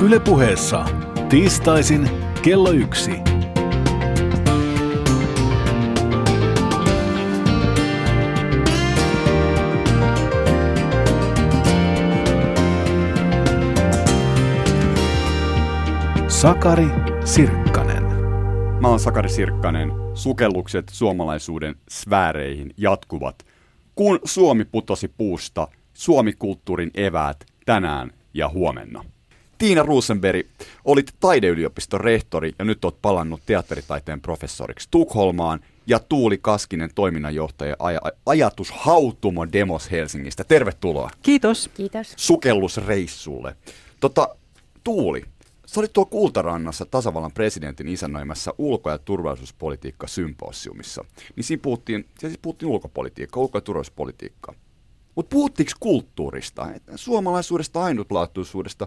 Yle Puheessa tiistaisin kello 1. Sakari Sirkkanen. Mä oon Sakari Sirkkanen. Sukellukset suomalaisuuden sfääreihin jatkuvat. Kun Suomi putosi puusta, Suomi-kulttuurin eväät tänään ja huomenna. Tiina Rosenberg, olit taideyliopiston rehtori ja nyt oot palannut teatteritaiteen professoriksi Tukholmaan. Ja Tuuli Kaskinen, toiminnanjohtaja ajatushautumo Demos Helsingistä. Tervetuloa. Kiitos. Kiitos. Sukellusreissulle. Tuuli, sä olit tuolla Kultarannassa tasavallan presidentin isännöimässä ulko- ja turvallisuuspolitiikka-symposiumissa. Niin siinä puhuttiin ulkopolitiikkaa, ulko- ja turvallisuuspolitiikkaa. Mutta puhuttiinko kulttuurista, suomalaisuudesta, ainutlaatuisuudesta?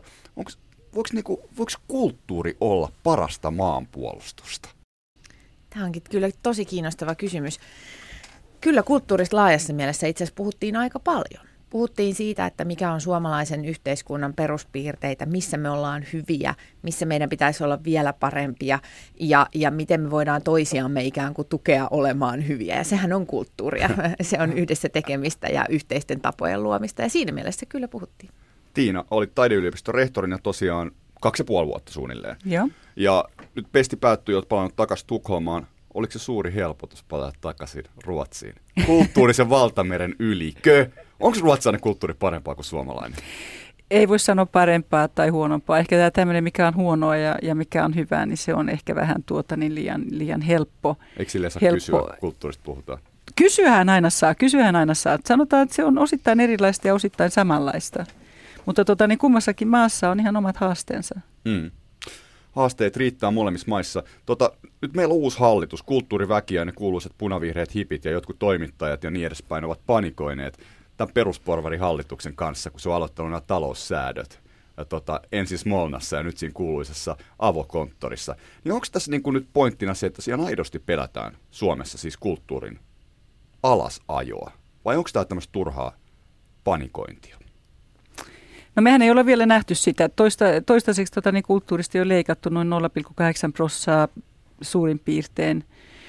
Voiko kulttuuri olla parasta maanpuolustusta? Tämä onkin kyllä tosi kiinnostava kysymys. Kyllä kulttuurista laajassa mielessä itse asiassa puhuttiin aika paljon. Puhuttiin siitä, että mikä on suomalaisen yhteiskunnan peruspiirteitä, missä me ollaan hyviä, missä meidän pitäisi olla vielä parempia ja miten me voidaan toisiamme ikään kuin tukea olemaan hyviä. Ja sehän on kulttuuria. Se on yhdessä tekemistä ja yhteisten tapojen luomista ja siinä mielessä kyllä puhuttiin. Tiina, olit taideyliopiston rehtorina tosiaan 2,5 vuotta suunnilleen. Joo. Ja nyt pesti päättyi, olet palannut takaisin Tukholmaan. Oliko se suuri helpotus palata takaisin Ruotsiin? Kulttuurisen valtameren ylikö? Onko ruotsalainen kulttuuri parempaa kuin suomalainen? Ei voi sanoa parempaa tai huonompaa. Ehkä tämä tämmöinen, mikä on huonoa ja mikä on hyvää, niin se on ehkä vähän liian helppo. Eikö silleen saa kysyä, kulttuurista puhutaan? Kysyähän aina saa. Sanotaan, että se on osittain erilaista ja osittain samanlaista. Mutta kummassakin maassa on ihan omat haasteensa. Haasteet riittää molemmissa maissa. Nyt meillä on uusi hallitus, kulttuuriväki ja ne kuuluisat punavihreät hipit ja jotkut toimittajat ja niin edespäin ovat panikoineet tämän perusporvarihallituksen kanssa, kun se on aloittanut nämä taloussäädöt. Ensin Smolnassa ja nyt siinä kuuluisessa avokonttorissa. Niin onko tässä nyt pointtina se, että siellä aidosti pelätään Suomessa siis kulttuurin alasajoa? Vai onko tämä tämmöistä turhaa panikointia? No mehän ei ole vielä nähty sitä. Toistaiseksi kulttuurista on leikattu noin 0,8% suurin piirtein.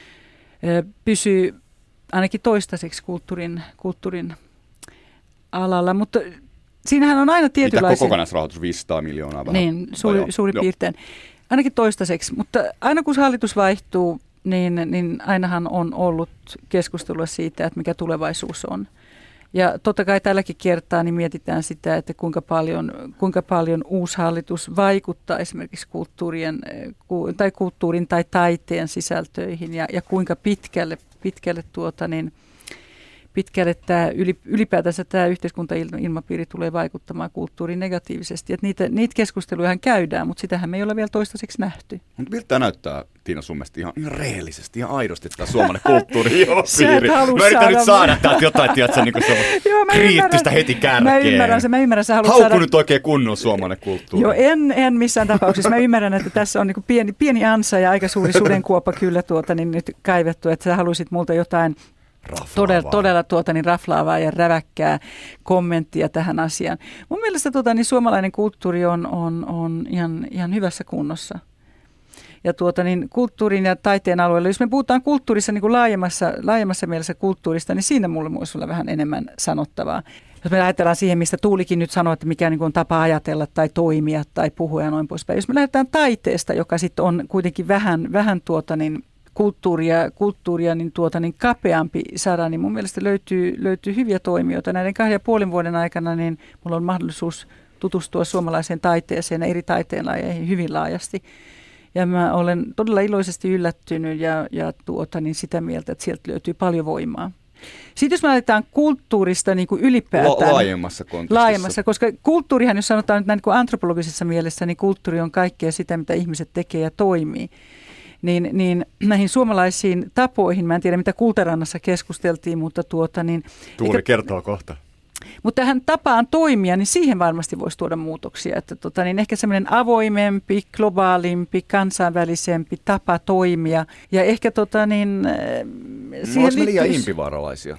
Pysyy ainakin toistaiseksi kulttuurin alalla, mutta siinähän on aina tietynlaisia... Mitä kokonaisrahoitus 500 miljoonaa vähän? Niin, suurin piirtein. Ainakin toistaiseksi, mutta aina kun hallitus vaihtuu, niin ainahan on ollut keskustelua siitä, että mikä tulevaisuus on. Ja totta kai tälläkin kertaa niin mietitään sitä, että kuinka paljon uusi hallitus vaikuttaa esimerkiksi kulttuurin tai taiteen sisältöihin ja kuinka pitkälle ylipäätänsä tämä yhteiskuntailmapiiri tulee vaikuttamaan kulttuuriin negatiivisesti. Että niitä keskusteluja käydään, mutta sitähän me ei ole vielä toistaiseksi nähty. Mutta miltä tämä näyttää, Tiina, sun mielestä ihan rehellisesti, ihan aidosti tämä suomalainen kulttuuri-ilmapiiri? Mä yritän nyt saada täältä jotain, tiedätkö, niin kriittistä heti kärkeen. Mä ymmärrän, sä haluat saada... nyt oikein kunnon suomalainen kulttuuri. Joo, en missään tapauksessa. Mä ymmärrän, että tässä on niin pieni ansa ja aika suuri sudenkuoppa kyllä niin nyt kaivettu, että sä haluaisit multa jotain todella raflaavaa ja räväkkää kommenttia tähän asiaan. Mun mielestä suomalainen kulttuuri on ihan hyvässä kunnossa. Ja kulttuurin ja taiteen alueella, jos me puhutaan kulttuurissa niin kuin laajemmassa mielessä kulttuurista, niin siinä mulla voisi olla vähän enemmän sanottavaa. Jos me ajatellaan siihen, mistä Tuulikin nyt sanoo, että mikä niin kuin on tapa ajatella tai toimia tai puhua ja noin poispäin. Jos me lähdetään taiteesta, joka sitten on kuitenkin vähän kulttuuria niin kapeampi saada, niin mun mielestä löytyy hyviä toimijoita. Näiden 2,5 vuoden aikana niin mulla on mahdollisuus tutustua suomalaiseen taiteeseen ja eri taiteenlajeihin hyvin laajasti. Ja mä olen todella iloisesti yllättynyt ja sitä mieltä, että sieltä löytyy paljon voimaa. Sitten jos me aletaan kulttuurista niin kuin ylipäätään. Laajemmassa kontekstissa. Laajemmassa, koska kulttuurihan, jos sanotaan nyt näin niin kuin antropologisessa mielessä, niin kulttuuri on kaikkea sitä, mitä ihmiset tekee ja toimii. Niin näihin suomalaisiin tapoihin, mä en tiedä mitä Kultarannassa keskusteltiin, mutta Tuuli kertoo kohta. Mutta tähän tapaan toimia, niin siihen varmasti voisi tuoda muutoksia. Että ehkä semmoinen avoimempi, globaalimpi, kansainvälisempi tapa toimia. Ja ehkä siihen liittyisi... liian impivaaralaisia?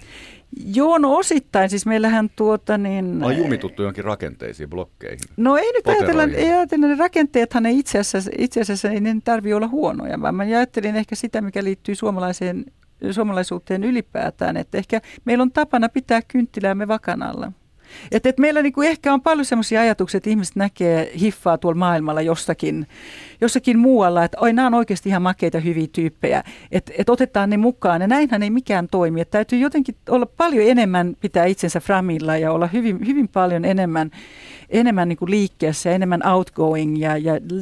Joo, no osittain. Siis meillähän on jumituttu jonkin rakenteisiin, blokkeihin. No ei nyt ajatella ne rakenteethan ne itse asiassa ei ne tarvitse olla huonoja, vaan mä ajattelin ehkä sitä, mikä liittyy suomalaisuuteen ylipäätään, että ehkä meillä on tapana pitää kynttiläämme vakan alla. Että meillä niinku ehkä on paljon semmoisia ajatuksia, että ihmiset näkee hiffaa tuolla maailmalla jossakin muualla, että oi, nämä on oikeasti ihan makeita hyviä tyyppejä, että otetaan ne mukaan. Ja näinhän ei mikään toimi. Että täytyy jotenkin olla paljon enemmän pitää itsensä framilla ja olla hyvin, hyvin paljon enemmän niin kuin liikkeessä ja enemmän outgoing ja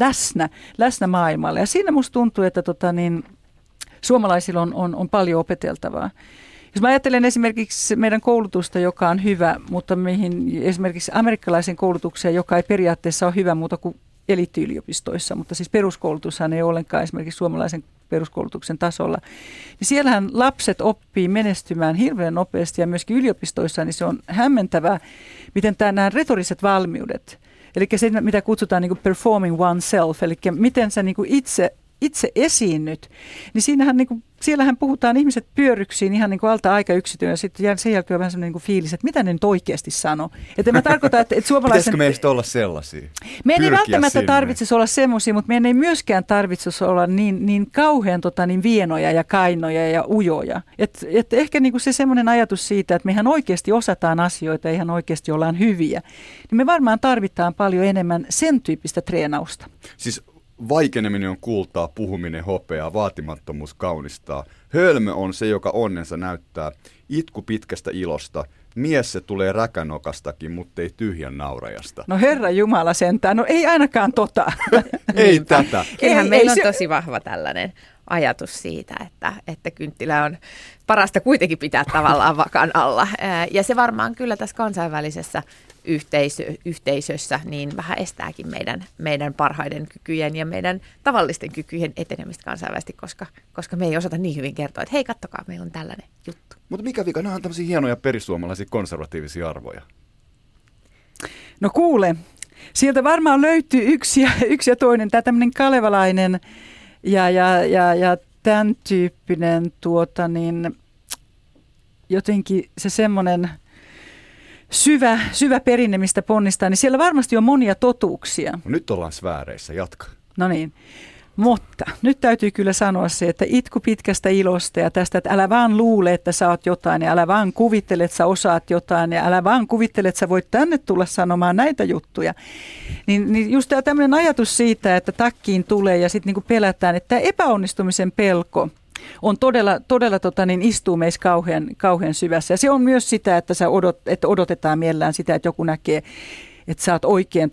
läsnä maailmalla. Ja siinä musta tuntuu, että suomalaisilla on paljon opeteltavaa. Jos mä ajattelen esimerkiksi meidän koulutusta, joka on hyvä, mutta mihin esimerkiksi amerikkalaisen koulutukseen, joka ei periaatteessa ole hyvä muuta kuin eliittiyliopistoissa, mutta siis peruskoulutushan ei ole ollenkaan esimerkiksi suomalaisen peruskoulutuksen tasolla, niin siellähän lapset oppii menestymään hirveän nopeasti ja myöskin yliopistoissa, niin se on hämmentävää, miten nämä retoriset valmiudet, eli se mitä kutsutaan niin kuin performing oneself, eli miten sä niin kuin itse esiinnyt, niin siellähän puhutaan ihmiset pyörryksiin ihan niin kuin alta aika yksityön ja sitten sen jälkeen on vähän sellainen niin kuin fiilis, että mitä ne nyt oikeasti sanoo. Että mä tarkoitan, että suomalaisen... Pitäisikö meistä olla sellaisia? Meidän ei välttämättä tarvitsisi olla semmoisia, mutta meidän ei myöskään tarvitsisi olla niin kauhean niin vienoja ja kainoja ja ujoja. Et ehkä niin kuin se semmoinen ajatus siitä, että mehän oikeasti osataan asioita ja ihan oikeasti ollaan hyviä, niin me varmaan tarvitaan paljon enemmän sen tyyppistä treenausta. Siis vaikeneminen on kultaa, puhuminen hopeaa, vaatimattomuus kaunistaa. Hölmö on se, joka onnensa näyttää. Itku pitkästä ilosta. Mies se tulee räkänokastakin, mutta ei tyhjän naurajasta. No Herra Jumala sentään, no ei ainakaan Ei tätä. Kyllähän meillä on tosi vahva tällainen ajatus siitä, että kynttilä on parasta kuitenkin pitää tavallaan vakan alla. Ja se varmaan kyllä tässä kansainvälisessä yhteisössä niin vähän estääkin meidän parhaiden kykyjen ja meidän tavallisten kykyjen etenemistä kansainvälisesti, koska me ei osata niin hyvin kertoa, että hei, kattokaa, meillä on tällainen juttu. Mutta mikä vika? Nämä on tämmöisiä hienoja perisuomalaisia konservatiivisia arvoja. No kuule, sieltä varmaan löytyy yksi ja toinen, tämä tämmöinen kalevalainen ja tämän tyyppinen jotenkin se semmoinen syvä perinne, mistä ponnistaa, niin siellä varmasti on monia totuuksia. No nyt ollaan sfääreissä, jatka. No niin, mutta nyt täytyy kyllä sanoa se, että itku pitkästä ilosta ja tästä, että älä vaan luule, että sä oot jotain ja älä vaan kuvittele, että sä osaat jotain ja älä vaan kuvittele, että sä voit tänne tulla sanomaan näitä juttuja. Niin just tämä tämmöinen ajatus siitä, että takkiin tulee ja sitten niinku pelätään, että tämä epäonnistumisen pelko on todella istuu meissä kauhean syvässä. Ja se on myös sitä, että että odotetaan mielellään sitä, että joku näkee, että sä oot oikein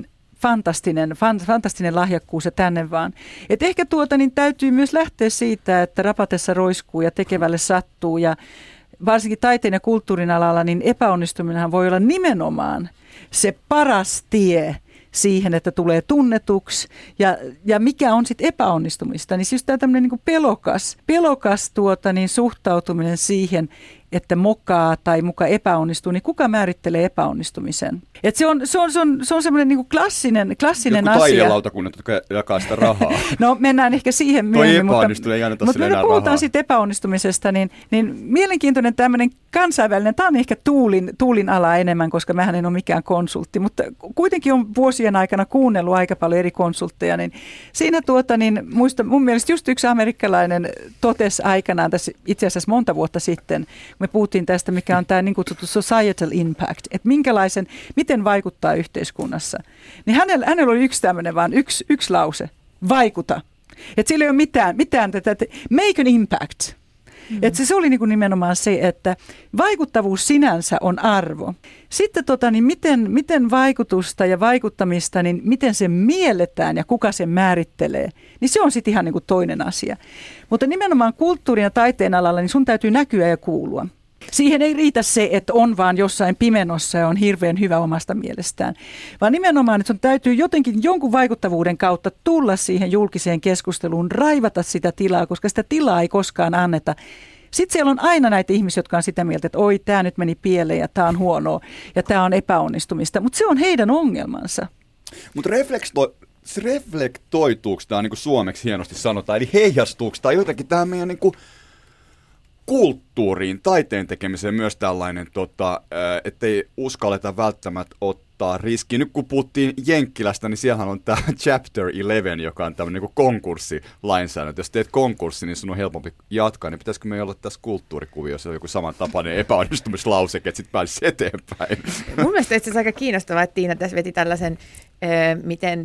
fantastinen lahjakkuus ja tänne vaan. Et ehkä täytyy myös lähteä siitä, että rapatessa roiskuu ja tekevälle sattuu ja varsinkin taiteen ja kulttuurin alalla, niin epäonnistuminenhan voi olla nimenomaan se paras tie siihen, että tulee tunnetuksi ja mikä on sitten epäonnistumista. Niin siis tämä tämmöinen niin pelokas suhtautuminen siihen, että mokaa tai muka epäonnistuu, niin kuka määrittelee epäonnistumisen? Et se on semmoinen niin klassinen asia. Taidelautakunnat, jotka jakaa sitä rahaa. No mennään ehkä siihen myöhemmin, mutta me puhutaan siitä epäonnistumisesta, niin mielenkiintoinen tämmöinen kansainvälinen, tämä on ehkä tuulin ala enemmän, koska mähän en ole mikään konsultti, mutta kuitenkin on vuosien aikana kuunnellut aika paljon eri konsultteja, niin siinä mun mielestä just yksi amerikkalainen totesi aikanaan tässä itse asiassa monta vuotta sitten, me puhuttiin tästä, mikä on tämä niin kutsuttu societal impact, että miten vaikuttaa yhteiskunnassa. Niin hänellä oli yksi tämmöinen vaan, yksi lause, vaikuta. Että sillä ei ole mitään tätä, make an impact. Että se oli niin kuin nimenomaan se, että vaikuttavuus sinänsä on arvo. Sitten miten vaikutusta ja vaikuttamista, niin miten se mielletään ja kuka sen määrittelee, niin se on sitten ihan niin kuin toinen asia. Mutta nimenomaan kulttuurin ja taiteen alalla, niin sun täytyy näkyä ja kuulua. Siihen ei riitä se, että on vaan jossain pimenossa ja on hirveän hyvä omasta mielestään, vaan nimenomaan, että sun täytyy jonkun vaikuttavuuden kautta tulla siihen julkiseen keskusteluun, raivata sitä tilaa, koska sitä tilaa ei koskaan anneta. Sitten siellä on aina näitä ihmisiä, jotka on sitä mieltä, että oi, tämä nyt meni pieleen ja tämä on huonoa ja tämä on epäonnistumista, mutta se on heidän ongelmansa. Mutta reflektoituuko tämä, niin kuin suomeksi hienosti sanotaan, eli heijastuuko tämä jotenkin tähän meidän niin kuin kulttuuriin, taiteen tekemiseen myös tällainen, ettei uskalleta välttämättä ottaa riskiä. Nyt kun puhuttiin Jenkkilästä, niin siellähän on tämä Chapter 11, joka on tämmöinen niin konkurssilainsäädäntö. Jos teet konkurssi, niin sun on helpompi jatkaa. Niin pitäisikö me olla tässä kulttuurikuviossa joku samantapainen epäonnistumislauseke, että sitten pääsisi eteenpäin? Mun mielestä itse asiassa aika kiinnostavaa, että Tiina tässä veti tällaisen, miten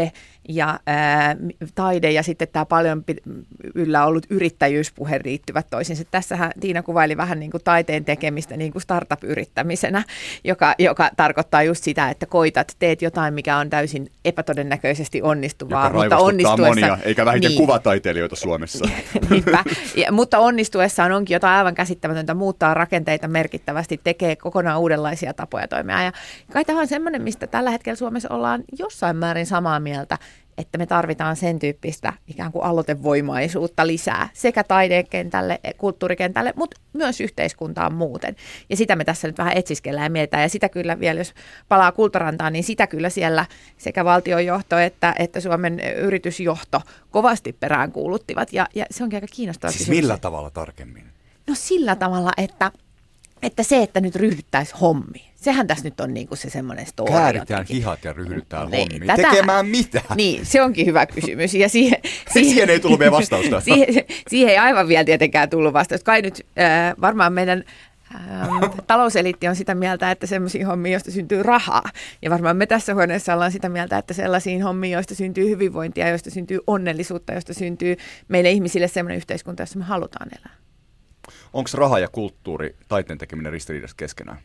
taide ja sitten tämä paljon yllä ollut yrittäjyyspuhe riittyvät toisiinsa. Tässähän Tiina kuvaili vähän niin kuin taiteen tekemistä niin kuin startup-yrittämisenä, joka tarkoittaa just sitä, että teet jotain, mikä on täysin epätodennäköisesti onnistuvaa. Joka raivostuttaa monia, eikä vähiten kuvataiteilijoita Suomessa. Niinpä. Mutta onnistuessaan onkin jotain aivan käsittämätöntä, muuttaa rakenteita merkittävästi, tekee kokonaan uudenlaisia tapoja toimia. Ja kai tämä on semmoinen, mistä tällä hetkellä Suomessa ollaan jossain määrin samaa mieltä, että me tarvitaan sen tyyppistä ikään kuin aloitevoimaisuutta lisää sekä taidekentälle, kulttuurikentälle, mutta myös yhteiskuntaan muuten. Ja sitä me tässä nyt vähän etsiskellään ja mietitään. Ja sitä kyllä vielä, jos palaa Kultarantaan, niin sitä kyllä siellä sekä valtionjohto että Suomen yritysjohto kovasti peräänkuuluttivat. Ja se onkin aika kiinnostavaa. Siis millä tavalla tarkemmin? No sillä tavalla, että se, että nyt ryhdyttäisiin hommiin. Sehän tässä nyt on niinku se semmoinen story. Kääritään hihat ja ryhdytään hommiin. Tekemään mitä? Niin, se onkin hyvä kysymys. Ja siihen ei tullut vielä vastausta. siihen ei aivan vielä tietenkään tullut vastausta. Kai nyt varmaan meidän talouseliitti on sitä mieltä, että sellaisiin hommiin, joista syntyy rahaa. Ja varmaan me tässä huoneessa ollaan sitä mieltä, että sellaisiin hommiin, joista syntyy hyvinvointia, joista syntyy onnellisuutta, joista syntyy meille ihmisille sellainen yhteiskunta, jossa me halutaan elää. Onko raha ja kulttuuri, taiteen tekeminen ristiriidassa keskenään?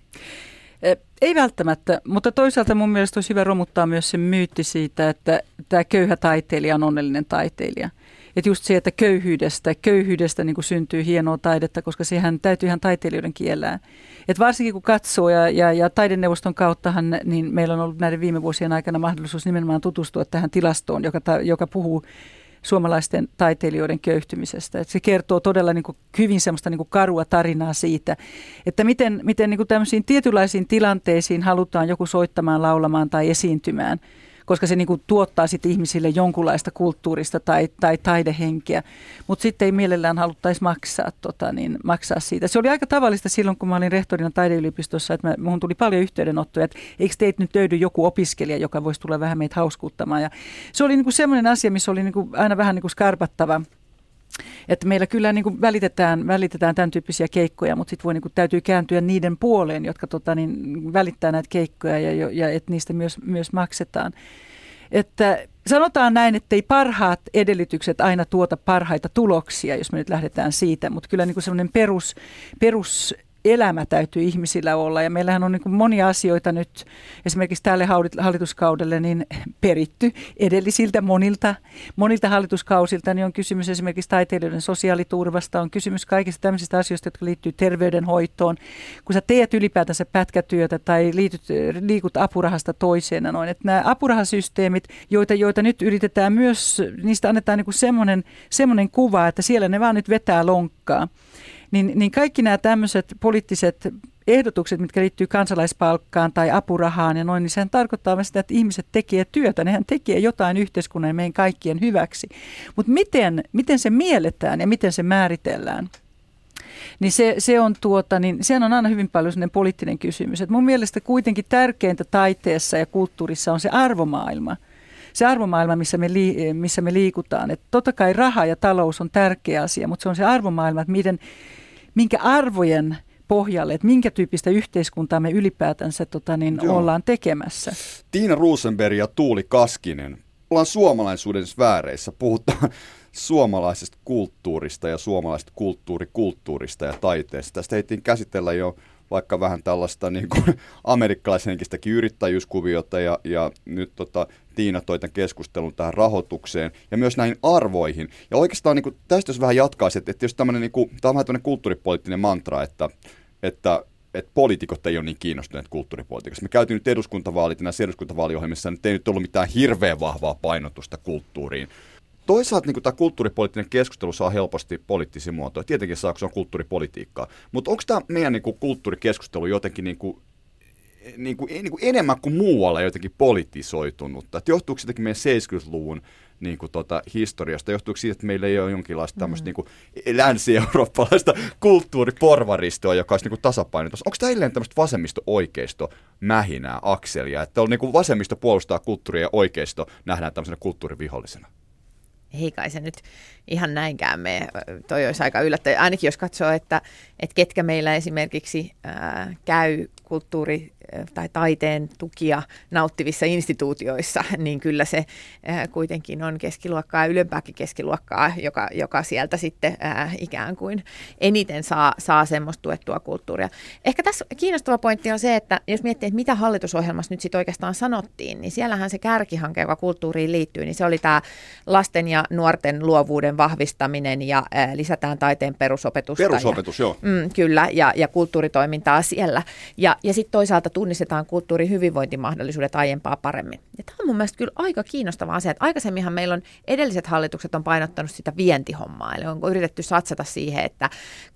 Ei välttämättä, mutta toisaalta mun mielestä olisi hyvä romuttaa myös se myytti siitä, että tämä köyhä taiteilija on onnellinen taiteilija. Että just se, että köyhyydestä niin kuin syntyy hienoa taidetta, koska sehän täytyy ihan taiteilijoiden kielää. Et varsinkin kun katsoo ja taideneuvoston kauttahan, niin meillä on ollut näiden viime vuosien aikana mahdollisuus nimenomaan tutustua tähän tilastoon, joka puhuu suomalaisten taiteilijoiden köyhtymisestä. Että se kertoo todella niin kuin hyvin semmoista niin kuin karua tarinaa siitä, että miten niin kuin tämmöisiin tietynlaisiin tilanteisiin halutaan joku soittamaan, laulamaan tai esiintymään, koska se niin kuin tuottaa sitten ihmisille jonkunlaista kulttuurista tai taidehenkeä, mutta sitten ei mielellään haluttaisi maksaa siitä. Se oli aika tavallista silloin, kun mä olin rehtorina taideyliopistossa, että minun tuli paljon yhteydenottoja, että eikö teitä nyt löydy joku opiskelija, joka voisi tulla vähän meitä hauskuuttamaan. Ja se oli niin kuin semmoinen asia, missä oli niin kuin aina vähän niin kuin skarpattava. Että meillä kyllä niin kuin välitetään tämän tyyppisiä keikkoja, mutta sitten niin täytyy kääntyä niiden puoleen, jotka välittää näitä keikkoja ja että niistä myös maksetaan. Että sanotaan näin, että ei parhaat edellytykset aina tuota parhaita tuloksia, jos me nyt lähdetään siitä, mutta kyllä niin kuin semmoinen peruselämä täytyy ihmisillä olla. Ja meillähän on niin kuin monia asioita nyt esimerkiksi tälle hallituskaudelle niin peritty edellisiltä monilta hallituskausilta. Niin on kysymys esimerkiksi taiteilijoiden sosiaaliturvasta, on kysymys kaikista tämmöisistä asioista, jotka liittyy terveydenhoitoon. Kun sä teet ylipäätänsä pätkätyötä tai liikut apurahasta toiseen. Että nämä apurahasysteemit, joita nyt yritetään myös, niistä annetaan niin kuin semmoinen kuva, että siellä ne vaan nyt vetää lonkkaa. Niin kaikki nämä tämmöiset poliittiset ehdotukset, mitkä liittyy kansalaispalkkaan tai apurahaan ja noin, niin sehän tarkoittaa sitä, että ihmiset tekee työtä. Nehän tekee jotain yhteiskunnan ja meidän kaikkien hyväksi. Mutta miten se mielletään ja miten se määritellään? Niin sehän on aina hyvin paljon sellainen poliittinen kysymys. Et mun mielestä kuitenkin tärkeintä taiteessa ja kulttuurissa on se arvomaailma. Se arvomaailma, missä me liikutaan. Et totta kai raha ja talous on tärkeä asia, mutta se on se arvomaailma, että minkä arvojen pohjalle, että minkä tyyppistä yhteiskuntaa me ylipäätänsä ollaan tekemässä. Tiina Rosenberg ja Tuuli Kaskinen, ollaan suomalaisuuden sfääreissä, puhutaan suomalaisesta kulttuurista ja suomalaisesta kulttuurista ja taiteesta. Tästä heitiin käsitellä jo vaikka vähän tällaista niin kuin amerikkalaishenkistäkin yrittäjyyskuviota ja nyt Tiina toi tämän keskustelun tähän rahoitukseen ja myös näihin arvoihin. Ja oikeastaan niin kuin, tästä jos vähän jatkaisi, että jos tämmöinen, niin kuin, tämä on vähän tämmöinen kulttuuripoliittinen mantra, että poliitikot ei ole niin kiinnostuneet kulttuuripolitiikasta. Me käytiin nyt eduskuntavaalit ja näissä eduskuntavaaliohjelmissa nyt ei nyt ollut mitään hirveän vahvaa painotusta kulttuuriin. Toisaalta niin tämä kulttuuripoliittinen keskustelu saa helposti poliittisia muotoja. Tietenkin saa, kun se on kulttuuripolitiikkaa. Mutta onko tämä meidän niin kuin kulttuurikeskustelu jotenkin niin kuin enemmän kuin muualla jotenkin politisoitunutta? Et johtuuko jotenkin meidän 70-luvun niin kuin, historiasta? Johtuuko siitä, että meillä ei ole jonkinlaista tämmöistä niin kuin länsi-eurooppalaista kulttuuriporvaristoa, joka olisi niin kuin tasapainotus? Onko tämä edelleen tämmöistä vasemmisto-oikeisto mähinää, akselia, että on niin kuin vasemmisto puolustaa kulttuuria ja oikeisto nähdään tämmöisenä kulttuurivihollisena? Ei kai se nyt ihan näinkään mene. Toi olisi aika yllättävää. Ainakin jos katsoo, että ketkä meillä esimerkiksi käy kulttuuri- tai taiteen tukia nauttivissa instituutioissa, niin kyllä se kuitenkin on keskiluokkaa ja ylempääkin keskiluokkaa, joka sieltä sitten ikään kuin eniten saa semmoista tuettua kulttuuria. Ehkä tässä kiinnostava pointti on se, että jos miettii, että mitä hallitusohjelmassa nyt sitten oikeastaan sanottiin, niin siellähän se kärkihanke, joka kulttuuriin liittyy, niin se oli tämä lasten ja nuorten luovuuden vahvistaminen ja lisätään taiteen perusopetusta. Perusopetus, joo. Kyllä, ja kulttuuritoimintaa siellä. Ja sitten toisaalta tunnistetaan kulttuurin hyvinvointimahdollisuudet aiempaa paremmin. Ja tämä on mun mielestä kyllä aika kiinnostava asia, että aikaisemminhan meillä on edelliset hallitukset on painottanut sitä vientihommaa, eli on yritetty satsata siihen, että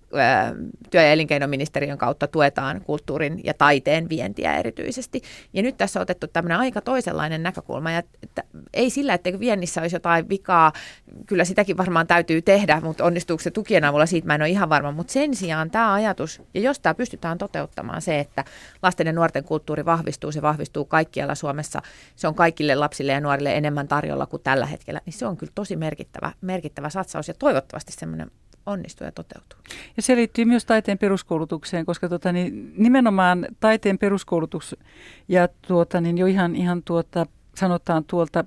työ- ja elinkeinoministeriön kautta tuetaan kulttuurin ja taiteen vientiä erityisesti. Ja nyt tässä on otettu tämmöinen aika toisenlainen näkökulma, ja että ei sillä, että viennissä olisi jotain vikaa, kyllä sitäkin varmaan täytyy tehdä, mutta onnistuuko se tukien avulla, siitä mä en ole ihan varma, mutta sen sijaan tämä ajatus, ja jos tämä pystytään toteuttamaan se, että lasten ja nuorten kulttuuri vahvistuu, se vahvistuu kaikkialla Suomessa, se on kaikille lapsille ja nuorille enemmän tarjolla kuin tällä hetkellä, niin se on kyllä tosi merkittävä satsaus, ja toivottavasti semmoinen onnistuu ja toteutuu. Ja se liittyy myös taiteen peruskoulutukseen, koska nimenomaan taiteen peruskoulutus ja jo ihan sanotaan tuolta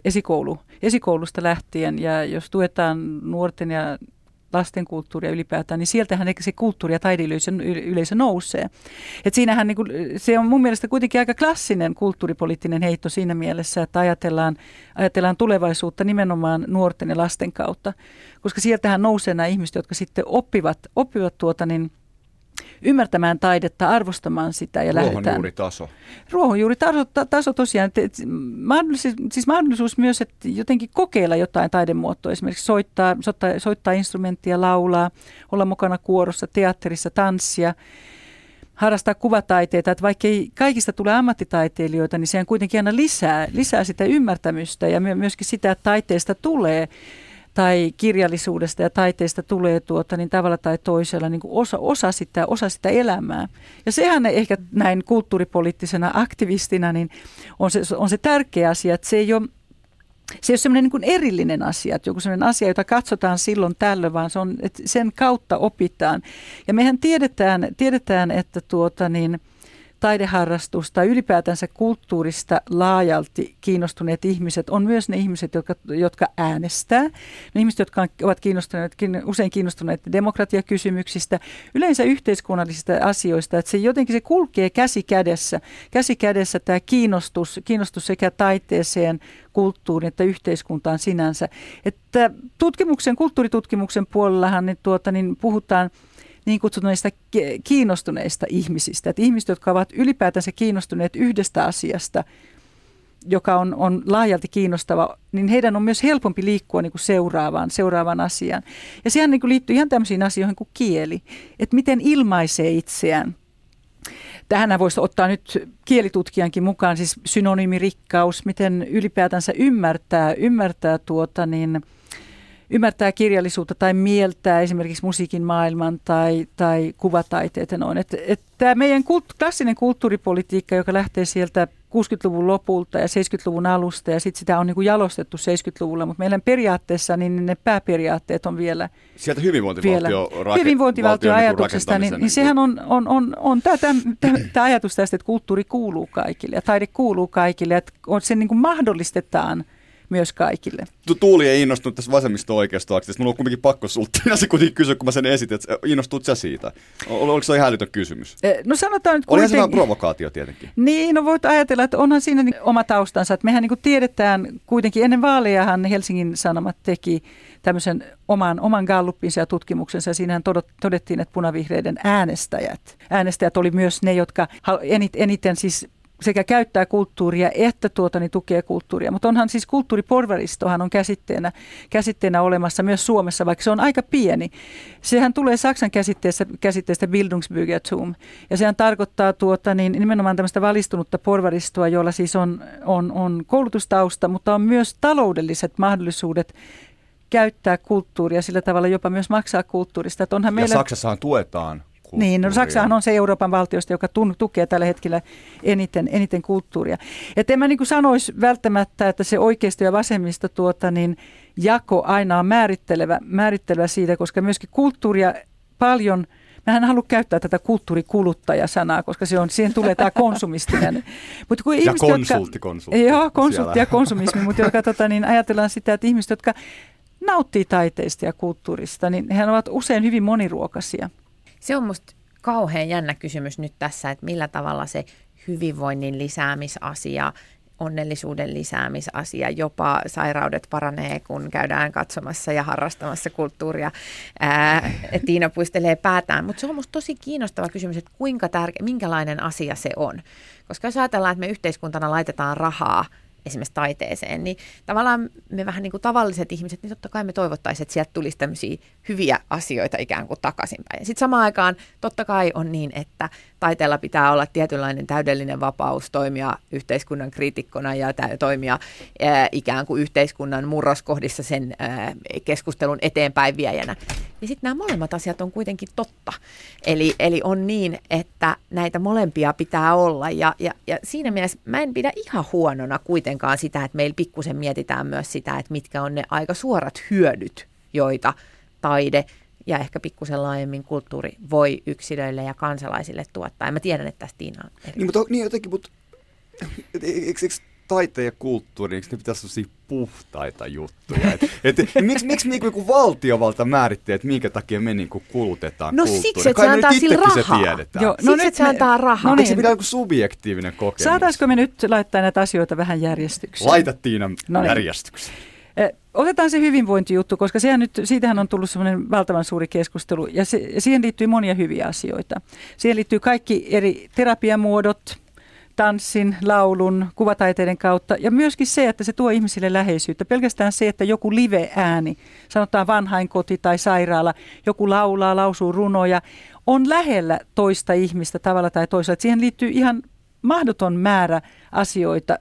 esikoulusta lähtien, ja jos tuetaan nuorten ja lasten kulttuuria ylipäätään, niin sieltähän se kulttuuri- ja taideyleisö nousee. Et siinähän se on mun mielestä kuitenkin aika klassinen kulttuuripoliittinen heitto siinä mielessä, että ajatellaan tulevaisuutta nimenomaan nuorten ja lasten kautta, koska sieltähän nousee nämä ihmiset, jotka sitten oppivat ymmärtämään taidetta, arvostamaan sitä ja lähdetään. Ruohonjuuritaso tosiaan. Mahdollisuus myös, että jotenkin kokeilla jotain taidemuotoa, esimerkiksi soittaa instrumenttia, laulaa, olla mukana kuorossa, teatterissa, tanssia, harrastaa kuvataiteita, että vaikka ei kaikista tule ammattitaiteilijoita, niin sehän kuitenkin aina lisää sitä ymmärtämystä ja myöskin sitä, että taiteesta tulee tai kirjallisuudesta ja taiteesta tulee tavalla tai toisella niin kuin osa sitä elämää. Ja sehän ehkä näin kulttuuripoliittisena aktivistina niin on se tärkeä asia, että se ei ole semmoinen niin kuin erillinen asia, että joku semmoinen asia, jota katsotaan silloin tällöin, vaan se on, että sen kautta opitaan. Ja mehän tiedetään että taideharrastus tai ylipäätänsä kulttuurista laajalti kiinnostuneet ihmiset on myös ne ihmiset, jotka äänestää. Ne ihmiset, jotka ovat usein kiinnostuneet demokratiakysymyksistä, yleensä yhteiskunnallisista asioista, että se jotenkin se kulkee käsi kädessä tämä kiinnostus sekä taiteeseen, kulttuuriin että yhteiskuntaan sinänsä. Että kulttuuritutkimuksen puolellahan niin puhutaan niin kutsutuneista kiinnostuneista ihmisistä. Että ihmiset, jotka ovat ylipäätänsä kiinnostuneet yhdestä asiasta, joka on laajalti kiinnostava, niin heidän on myös helpompi liikkua niin kuin seuraavaan asiaan. Ja sehän niin kuin liittyy ihan tämmöisiin asioihin kuin kieli, että miten ilmaisee itseään. Tähän voisi ottaa nyt kielitutkijankin mukaan, siis synonyymirikkaus, miten ylipäätänsä ymmärtää kirjallisuutta tai mieltää esimerkiksi musiikin maailman tai kuvataiteet ja noin. Tämä meidän klassinen kulttuuripolitiikka, joka lähtee sieltä 60-luvun lopulta ja 70-luvun alusta ja sitten sitä on niin kuin jalostettu 70-luvulla, mutta meidän periaatteessa niin ne pääperiaatteet on vielä sieltä hyvinvointivaltioajatuksesta, niin sehän on tämä ajatus tästä, että kulttuuri kuuluu kaikille ja taide kuuluu kaikille, että sen niin kuin mahdollistetaan myös kaikille. Tuuli ei innostunut tässä vasemmisto-oikeistoakselista. Mulla on kuitenkin pakko sulta se kuitenkin kysyä, kun mä sen esitin, että innostut sä siitä? Oliko se ihan älytön kysymys? No sanotaan nyt kuitenkin. Olihan se vähän provokaatio tietenkin. Niin, no voit ajatella, että onhan siinä oma taustansa. Että mehän niin kuin tiedetään kuitenkin ennen vaalejahan Helsingin Sanomat teki tämmöisen oman gallupinsa ja tutkimuksensa. Ja siinähän todettiin, että punavihreiden äänestäjät oli myös ne, jotka eniten siis sekä käyttää kulttuuria että tukee kulttuuria. Mutta onhan siis kulttuuriporvaristohan on käsitteenä olemassa myös Suomessa, vaikka se on aika pieni. Sehän tulee Saksan käsitteestä Bildungsbürgertum, ja sehän tarkoittaa nimenomaan tämmöistä valistunutta porvaristoa, jolla siis on koulutustausta, mutta on myös taloudelliset mahdollisuudet käyttää kulttuuria, sillä tavalla jopa myös maksaa kulttuurista. Että onhan meillä... Ja Saksassahan tuetaan kulttuuria. Niin, no Saksahan on se Euroopan valtiosta, joka tukee tällä hetkellä eniten kulttuuria. Että en mä niin kuin sanoisi välttämättä, että se oikeisto ja vasemmisto jako aina on määrittelevä siitä, koska myöskin kulttuuria paljon... Mä en halua käyttää tätä kulttuurikuluttaja-sanaa, koska siihen tulee tämä konsumistinen. Mut kun ja konsultti. Joo, konsultti ja konsumismi, mutta ajatellaan sitä, että ihmiset, jotka nauttii taiteista ja kulttuurista, niin he ovat usein hyvin moniruokaisia. Se on musta kauhean jännä kysymys nyt tässä, että millä tavalla se hyvinvoinnin lisäämisasia, onnellisuuden lisäämisasia, jopa sairaudet paranee, kun käydään katsomassa ja harrastamassa kulttuuria. Tiina puistelee päätään, mutta se on musta tosi kiinnostava kysymys, että minkälainen asia se on. Koska jos ajatellaan, että me yhteiskuntana laitetaan rahaa esimerkiksi taiteeseen, niin tavallaan me vähän niin kuin tavalliset ihmiset, niin totta kai me toivottaisiin, että sieltä tulisi tämmöisiä hyviä asioita ikään kuin takaisinpäin. Sitten samaan aikaan totta kai on niin, että taiteella pitää olla tietynlainen täydellinen vapaus toimia yhteiskunnan kriitikkona ja toimia ikään kuin yhteiskunnan murroskohdissa sen keskustelun eteenpäin viejänä. Ja sitten nämä molemmat asiat on kuitenkin totta. Eli on niin, että näitä molempia pitää olla. Ja siinä mielessä mä en pidä ihan huonona kuitenkaan sitä, että meillä pikkusen mietitään myös sitä, että mitkä on ne aika suorat hyödyt, joita taide ja ehkä pikkusen laajemmin kulttuuri voi yksilöille ja kansalaisille tuottaa. Ja mä tiedän, että tästä Tiina on eri. Mutta eikö taiteen ja kulttuuri, eikö ne pitäisi olla sellaisia puhtaita juttuja? Miksi niinku valtiovalta määrittää, että minkä takia me niinku kulutetaan kulttuuria? Siksi, että se antaa sille rahaa. Siksi, että se antaa rahaa. Eikö se pitää joku subjektiivinen kokemus? Saataisiko me nyt laittaa näitä asioita vähän järjestykseen? Laita Tiina järjestykseen. Otetaan se hyvinvointijuttu, koska siitähän on tullut semmoinen valtavan suuri keskustelu, ja siihen liittyy monia hyviä asioita. Siihen liittyy kaikki eri terapiamuodot, tanssin, laulun, kuvataiteiden kautta, ja myöskin se, että se tuo ihmisille läheisyyttä. Pelkästään se, että joku live-ääni, sanotaan vanhainkoti tai sairaala, joku lausuu runoja, on lähellä toista ihmistä tavalla tai toisella. Että siihen liittyy ihan mahdoton määrä asioita,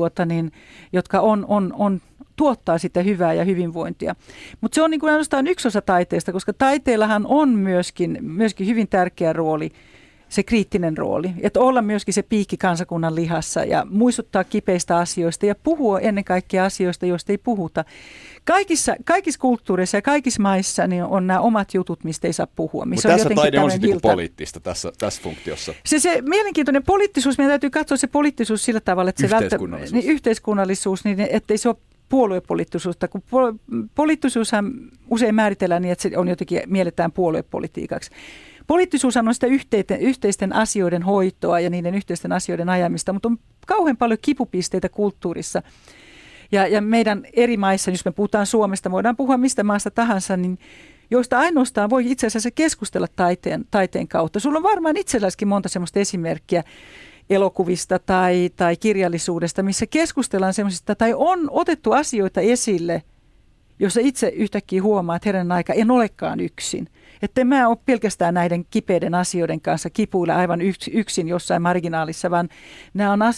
jotka tuottaa sitä hyvää ja hyvinvointia. Mutta se on niin kuin ainoastaan yksi osa taiteesta, koska taiteellahan on myöskin hyvin tärkeä rooli, se kriittinen rooli, että olla myöskin se piikki kansakunnan lihassa ja muistuttaa kipeistä asioista ja puhua ennen kaikkea asioista, joista ei puhuta. Kaikissa kulttuureissa ja kaikissa maissa niin on nämä omat jutut, mistä ei saa puhua. Mutta tässä taide on sitten poliittista tässä funktiossa. Se mielenkiintoinen poliittisuus, meidän täytyy katsoa se poliittisuus sillä tavalla, että se yhteiskunnallisuus, niin ettei se ole puoluepoliittisuutta, kun poliittisuushan usein määritellään niin, että se on jotenkin mielletään puoluepolitiikaksi. Poliittisuushan on sitä yhteisten asioiden hoitoa ja niiden yhteisten asioiden ajamista, mutta on kauhean paljon kipupisteitä kulttuurissa. Ja meidän eri maissa, jos me puhutaan Suomesta, voidaan puhua mistä maasta tahansa, niin joista ainoastaan voi itse asiassa keskustella taiteen kautta. Sulla on varmaan itselläskin monta semmoista esimerkkiä elokuvista tai kirjallisuudesta, missä keskustellaan semmoisista tai on otettu asioita esille, jossa itse yhtäkkiä huomaa, että herran aika en olekaan yksin. Että mä ole pelkästään näiden kipeiden asioiden kanssa kipuilla aivan yksin jossain marginaalissa, vaan nämä on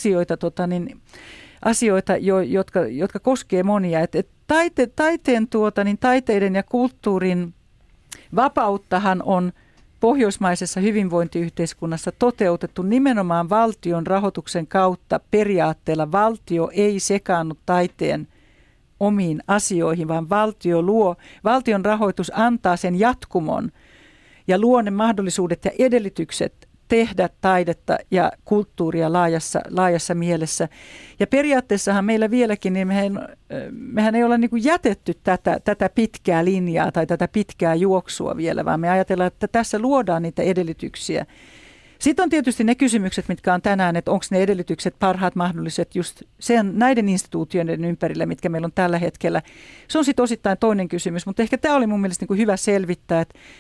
asioita, jotka koskee monia. Taiteiden ja kulttuurin vapauttahan on pohjoismaisessa hyvinvointiyhteiskunnassa toteutettu nimenomaan valtion rahoituksen kautta periaatteella. Valtio ei sekaannut taiteen omiin asioihin, vaan valtion rahoitus antaa sen jatkumon ja luo ne mahdollisuudet ja edellytykset tehdä taidetta ja kulttuuria laajassa mielessä. Ja periaatteessahan meillä vieläkin, niin mehän ei olla niin kuin jätetty tätä pitkää linjaa tai tätä pitkää juoksua vielä, vaan me ajatellaan, että tässä luodaan niitä edellytyksiä. Sitten on tietysti ne kysymykset, mitkä on tänään, että onko ne edellytykset parhaat mahdolliset just näiden instituutioiden ympärillä, mitkä meillä on tällä hetkellä. Se on sitten osittain toinen kysymys, mutta ehkä tämä oli mun mielestä niin kuin hyvä selvittää, että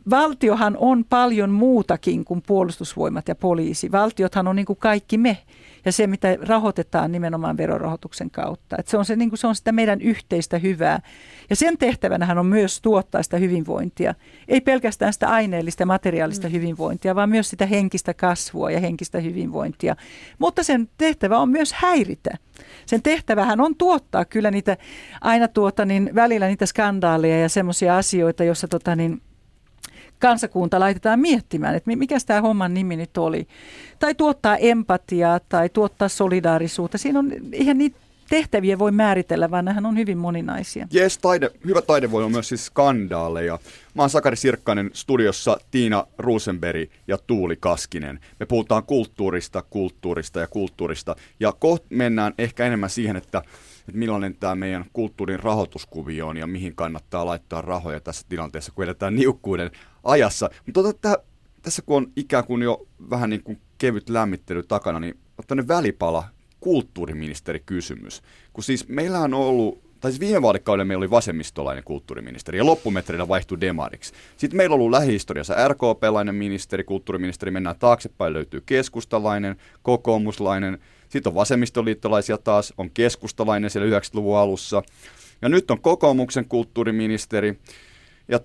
valtiohan on paljon muutakin kuin puolustusvoimat ja poliisi. Valtiothan on niin kuin kaikki me ja se, mitä rahoitetaan nimenomaan verorahoituksen kautta. Että se on sitä meidän yhteistä hyvää. Ja sen tehtävänähän on myös tuottaa sitä hyvinvointia. Ei pelkästään sitä aineellista ja materiaalista hyvinvointia, vaan myös sitä henkistä kasvua ja henkistä hyvinvointia. Mutta sen tehtävä on myös häiritä. Sen tehtävähän on tuottaa kyllä niitä aina välillä niitä skandaaleja ja semmoisia asioita, joissa kansakunta laitetaan miettimään, että mikä tämä homman nimi nyt oli. Tai tuottaa empatiaa tai tuottaa solidaarisuutta. Siinä on ihan niitä tehtäviä voi määritellä, vaan nehän on hyvin moninaisia. Jes, hyvä taide voi olla myös siis skandaaleja. Mä oon Sakari Sirkkanen, studiossa Tiina Rosenberg ja Tuuli Kaskinen. Me puhutaan kulttuurista. Ja kohta mennään ehkä enemmän siihen, että millainen tämä meidän kulttuurin rahoituskuvio on ja mihin kannattaa laittaa rahoja tässä tilanteessa, kun edetään niukkuuden ajassa. Mutta tässä kun on ikään kuin jo vähän niin kuin kevyt lämmittely takana, niin tämmöinen välipala kulttuuriministerikysymys. Kun siis meillähän on ollut, tai siis viime vaalikaudella meillä oli vasemmistolainen kulttuuriministeri ja loppumetreillä vaihtui demariksi. Sitten meillä on ollut lähihistoriassa RKP-lainen ministeri, kulttuuriministeri, mennään taaksepäin, löytyy keskustalainen, kokoomuslainen, sitten on vasemmistoliittolaisia taas, on keskustalainen siellä 90-luvun alussa. Ja nyt on kokoomuksen kulttuuriministeri. Ja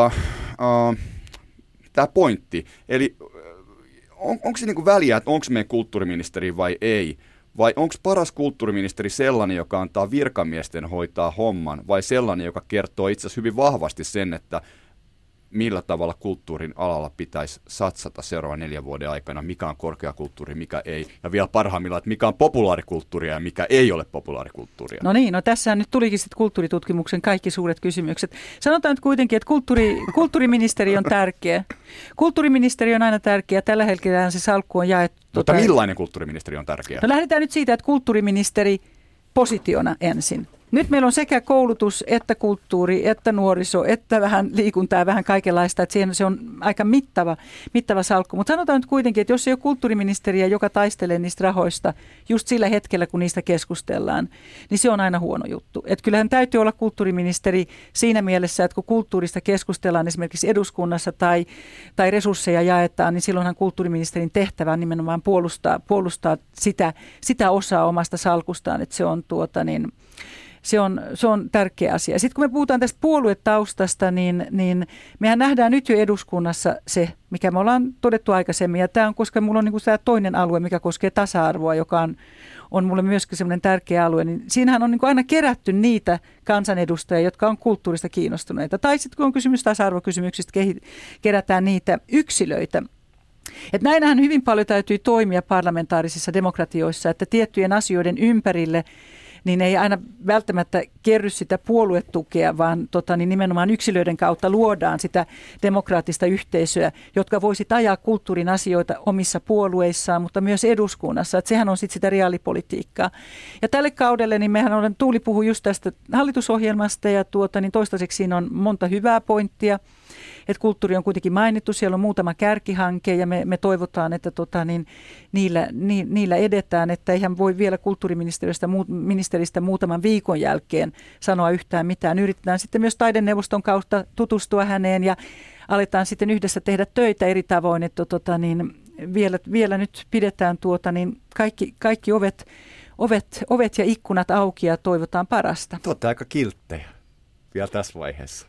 tämä pointti, eli onko se niinku väliä, että onko meidän kulttuuriministeri vai ei? Vai onko paras kulttuuriministeri sellainen, joka antaa virkamiesten hoitaa homman, vai sellainen, joka kertoo itse asiassa hyvin vahvasti sen, että millä tavalla kulttuurin alalla pitäisi satsata seuraavan 4 vuoden aikana, mikä on korkeakulttuuri, mikä ei, ja vielä parhaimmillaan, että mikä on populaarikulttuuria ja mikä ei ole populaarikulttuuria. No niin, tässähän nyt tulikin sitten kulttuuritutkimuksen kaikki suuret kysymykset. Sanotaan nyt kuitenkin, että kulttuuriministeri on tärkeä. Kulttuuriministeri on aina tärkeä. Tällä hetkellä se salkku on jaettu. Mutta millainen kulttuuriministeri on tärkeä? No lähdetään nyt siitä, että kulttuuriministeri positiona ensin. Nyt meillä on sekä koulutus, että kulttuuri, että nuoriso, että vähän liikuntaa, vähän kaikenlaista. Että se on aika mittava salkku. Mutta sanotaan nyt kuitenkin, että jos ei ole kulttuuriministeriä, joka taistelee niistä rahoista just sillä hetkellä, kun niistä keskustellaan, niin se on aina huono juttu. Että kyllähän täytyy olla kulttuuriministeri siinä mielessä, että kun kulttuurista keskustellaan esimerkiksi eduskunnassa tai resursseja jaetaan, niin silloinhan kulttuuriministerin tehtävä on nimenomaan puolustaa sitä osaa omasta salkustaan, että se on Se on tärkeä asia. Sitten kun me puhutaan tästä puoluetaustasta, niin mehän nähdään nyt jo eduskunnassa se, mikä me ollaan todettu aikaisemmin. Ja tämä on, koska mulla on niin kuin tämä toinen alue, mikä koskee tasa-arvoa, joka on mulle myöskin semmoinen tärkeä alue. Niin siinähän on niin kuin aina kerätty niitä kansanedustajia, jotka on kulttuurista kiinnostuneita. Tai sitten kun on kysymys tasa-arvokysymyksistä, kerätään niitä yksilöitä. Että näinhän hyvin paljon täytyy toimia parlamentaarisissa demokratioissa, että tiettyjen asioiden ympärille niin ei aina välttämättä kerry sitä puoluetukea, vaan nimenomaan yksilöiden kautta luodaan sitä demokraattista yhteisöä, jotka voisit ajaa kulttuurin asioita omissa puolueissaan, mutta myös eduskunnassa. Että sehän on sitten sitä reaalipolitiikkaa. Ja tälle kaudelle, niin Tuuli puhui just tästä hallitusohjelmasta ja niin toistaiseksi siinä on monta hyvää pointtia. Että kulttuuri on kuitenkin mainittu, siellä on muutama kärkihanke ja me toivotaan, että niillä edetään, että eihän voi vielä kulttuuriministeristä muutaman viikon jälkeen sanoa yhtään mitään. Yritetään sitten myös taideneuvoston kautta tutustua häneen ja aletaan sitten yhdessä tehdä töitä eri tavoin, että vielä nyt pidetään kaikki ovet ja ikkunat auki ja toivotaan parasta. Te olette aika kilttejä vielä tässä vaiheessa.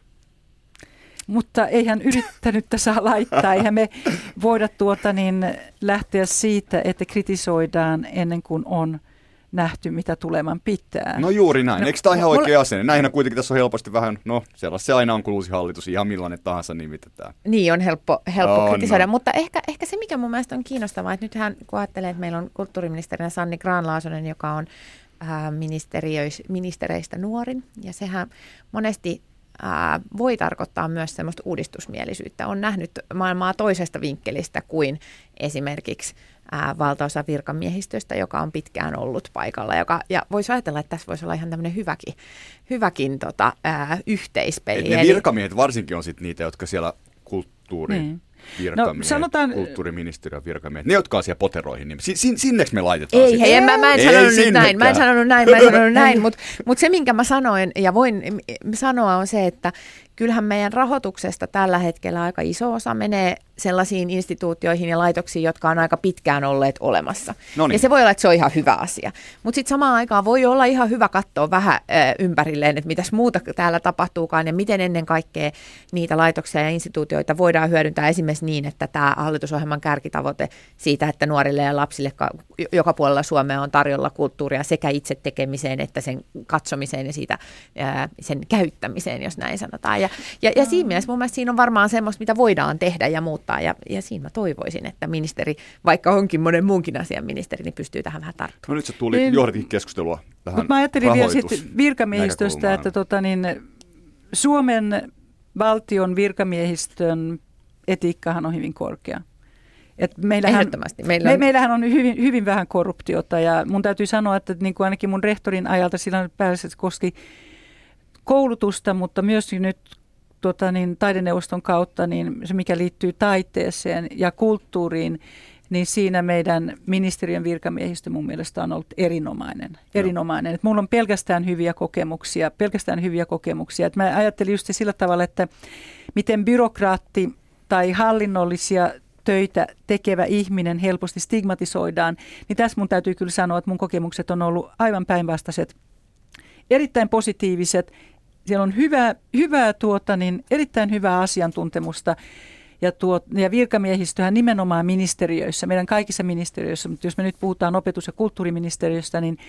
Mutta eihän yrittänyttä saa laittaa, eihän me voida lähteä siitä, että kritisoidaan ennen kuin on nähty, mitä tuleman pitää. No juuri näin. Eikö tämä ihan oikea asenne? Näinhän kuitenkin tässä on helposti vähän, se aina on, kun uusi hallitus, ihan millainen tahansa nimitetään. Niin, on helppo kritisoida, mutta ehkä se, mikä mun mielestä on kiinnostavaa, että nythän kun ajattelee, että meillä on kulttuuriministerinä Sanni Grahn-Laasonen, joka on ministereistä nuorin, ja sehän monesti voi tarkoittaa myös semmoista uudistusmielisyyttä. On nähnyt maailmaa toisesta vinkkelistä kuin esimerkiksi valtaosa virkamiehistöstä, joka on pitkään ollut paikalla. Ja voisi ajatella, että tässä voisi olla ihan tämmöinen hyväkin yhteispeli. Ne virkamiehet varsinkin on sitten niitä, jotka siellä virkamiehet, kulttuuriministeriön virkamiehet, ne jotka on siellä poteroihin, niin sinneks me laitetaan ei, hei, mä en sanonut näin, mutta se minkä mä sanoin ja voin sanoa on se, että kyllähän meidän rahoituksesta tällä hetkellä aika iso osa menee sellaisiin instituutioihin ja laitoksiin, jotka on aika pitkään olleet olemassa. Noniin. Ja se voi olla, että se on ihan hyvä asia. Mutta sitten samaan aikaan voi olla ihan hyvä katsoa vähän ympärilleen, että mitäs muuta täällä tapahtuukaan ja miten ennen kaikkea niitä laitoksia ja instituutioita voidaan hyödyntää esimerkiksi niin, että tämä hallitusohjelman kärkitavoite siitä, että nuorille ja lapsille joka puolella Suomea on tarjolla kulttuuria sekä itse tekemiseen että sen katsomiseen ja siitä, sen käyttämiseen, jos näin sanotaan. Ja siinä mielessä mun mielestä siinä on varmaan semmoista, mitä voidaan tehdä ja muuttaa. Ja siinä mä toivoisin, että ministeri, vaikka onkin monen muunkin asian ministeri, niin pystyy tähän vähän tarttumaan. No nyt se tuli johdatkin keskustelua tähän. Mutta mä ajattelin vielä sitten virkamiehistöstä, että Suomen valtion virkamiehistön etiikkahan on hyvin korkea. Meillähän on hyvin vähän korruptiota ja mun täytyy sanoa, että niin kuin ainakin mun rehtorin ajalta sillä päällä koski koulutusta, mutta myös nyt taideneuvoston kautta, niin se mikä liittyy taiteeseen ja kulttuuriin, niin siinä meidän ministeriön virkamiehistö mun mielestä on ollut erinomainen. Et mulla on pelkästään hyviä kokemuksia. Et mä ajattelin just sillä tavalla, että miten byrokraatti tai hallinnollisia töitä tekevä ihminen helposti stigmatisoidaan, niin tässä mun täytyy kyllä sanoa, että mun kokemukset on ollut aivan päinvastaiset, erittäin positiiviset. Siellä on erittäin hyvää asiantuntemusta ja virkamiehistöhän nimenomaan ministeriöissä, meidän kaikissa ministeriöissä, mutta jos me nyt puhutaan opetus- ja kulttuuriministeriöstä, niin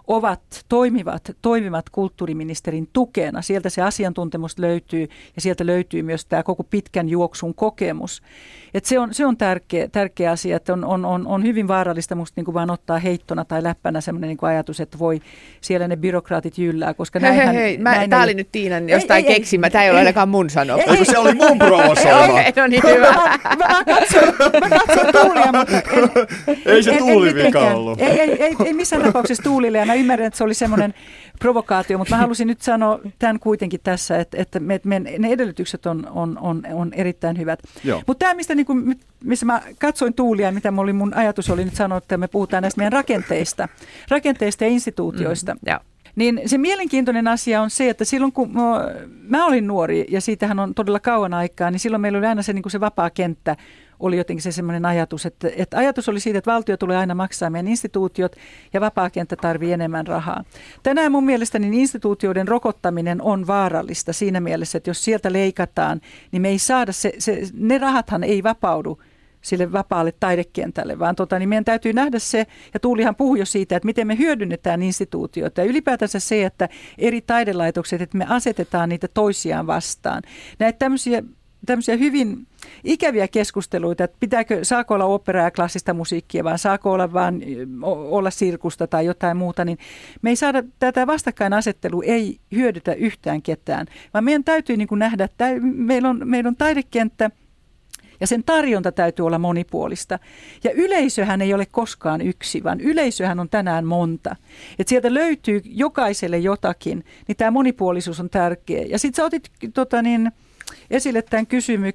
toimivat kulttuuriministerin tukena. Sieltä se asiantuntemus löytyy ja sieltä löytyy myös tämä koko pitkän juoksun kokemus. Et se on tärkeä asia, että on hyvin vaarallista musta niin kuin vaan ottaa heittona tai läppänä sellainen niin kuin ajatus, että voi siellä ne byrokraatit jyllää, koska tämä oli nyt Tiinan jostain keksimä, tämä ei ole ainakaan mun sanoa. Eikö se oli mun provosoima? Okei, no niin hyvä. Mä katson Tuulia, mutta ei se Tuuli vika ollut. Ei missään tapauksessa Tuulille, ja mä ymmärrän, että se oli semmoinen provokaatio, mutta mä halusin nyt sanoa tämän kuitenkin tässä, että ne edellytykset on erittäin hyvät. Mutta tämä, missä mä katsoin Tuulia, mitä mun ajatus oli nyt sanoa, että me puhutaan näistä meidän rakenteista ja instituutioista. Niin se mielenkiintoinen asia on se, että silloin kun mä olin nuori, ja siitähän on todella kauan aikaa, niin silloin meillä oli aina se, niin kuin se vapaa kenttä, oli jotenkin se semmoinen ajatus, että ajatus oli siitä, että valtio tulee aina maksaa meidän instituutiot ja vapaa kenttä tarvii enemmän rahaa. Tänään mun mielestä niin instituutioiden rokottaminen on vaarallista siinä mielessä, että jos sieltä leikataan, niin me ei saada, ne rahathan ei vapaudu sille vapaalle taidekentälle, vaan niin meidän täytyy nähdä se, ja Tuulihan puhui jo siitä, että miten me hyödynnetään instituutioita, ja ylipäätänsä se, että eri taidelaitokset, että me asetetaan niitä toisiaan vastaan. Näitä tämmöisiä hyvin ikäviä keskusteluita, että saako olla oopperaa ja klassista musiikkia, vaan saako olla sirkusta tai jotain muuta, niin me ei saada, tätä vastakkainasettelu ei hyödytä yhtään ketään, vaan meidän täytyy niin kuin nähdä, että meillä on taidekenttä, ja sen tarjonta täytyy olla monipuolista. Ja yleisöhän ei ole koskaan yksi, vaan yleisöhän on tänään monta. Että sieltä löytyy jokaiselle jotakin, niin tämä monipuolisuus on tärkeä. Ja sitten sä otit esille tämän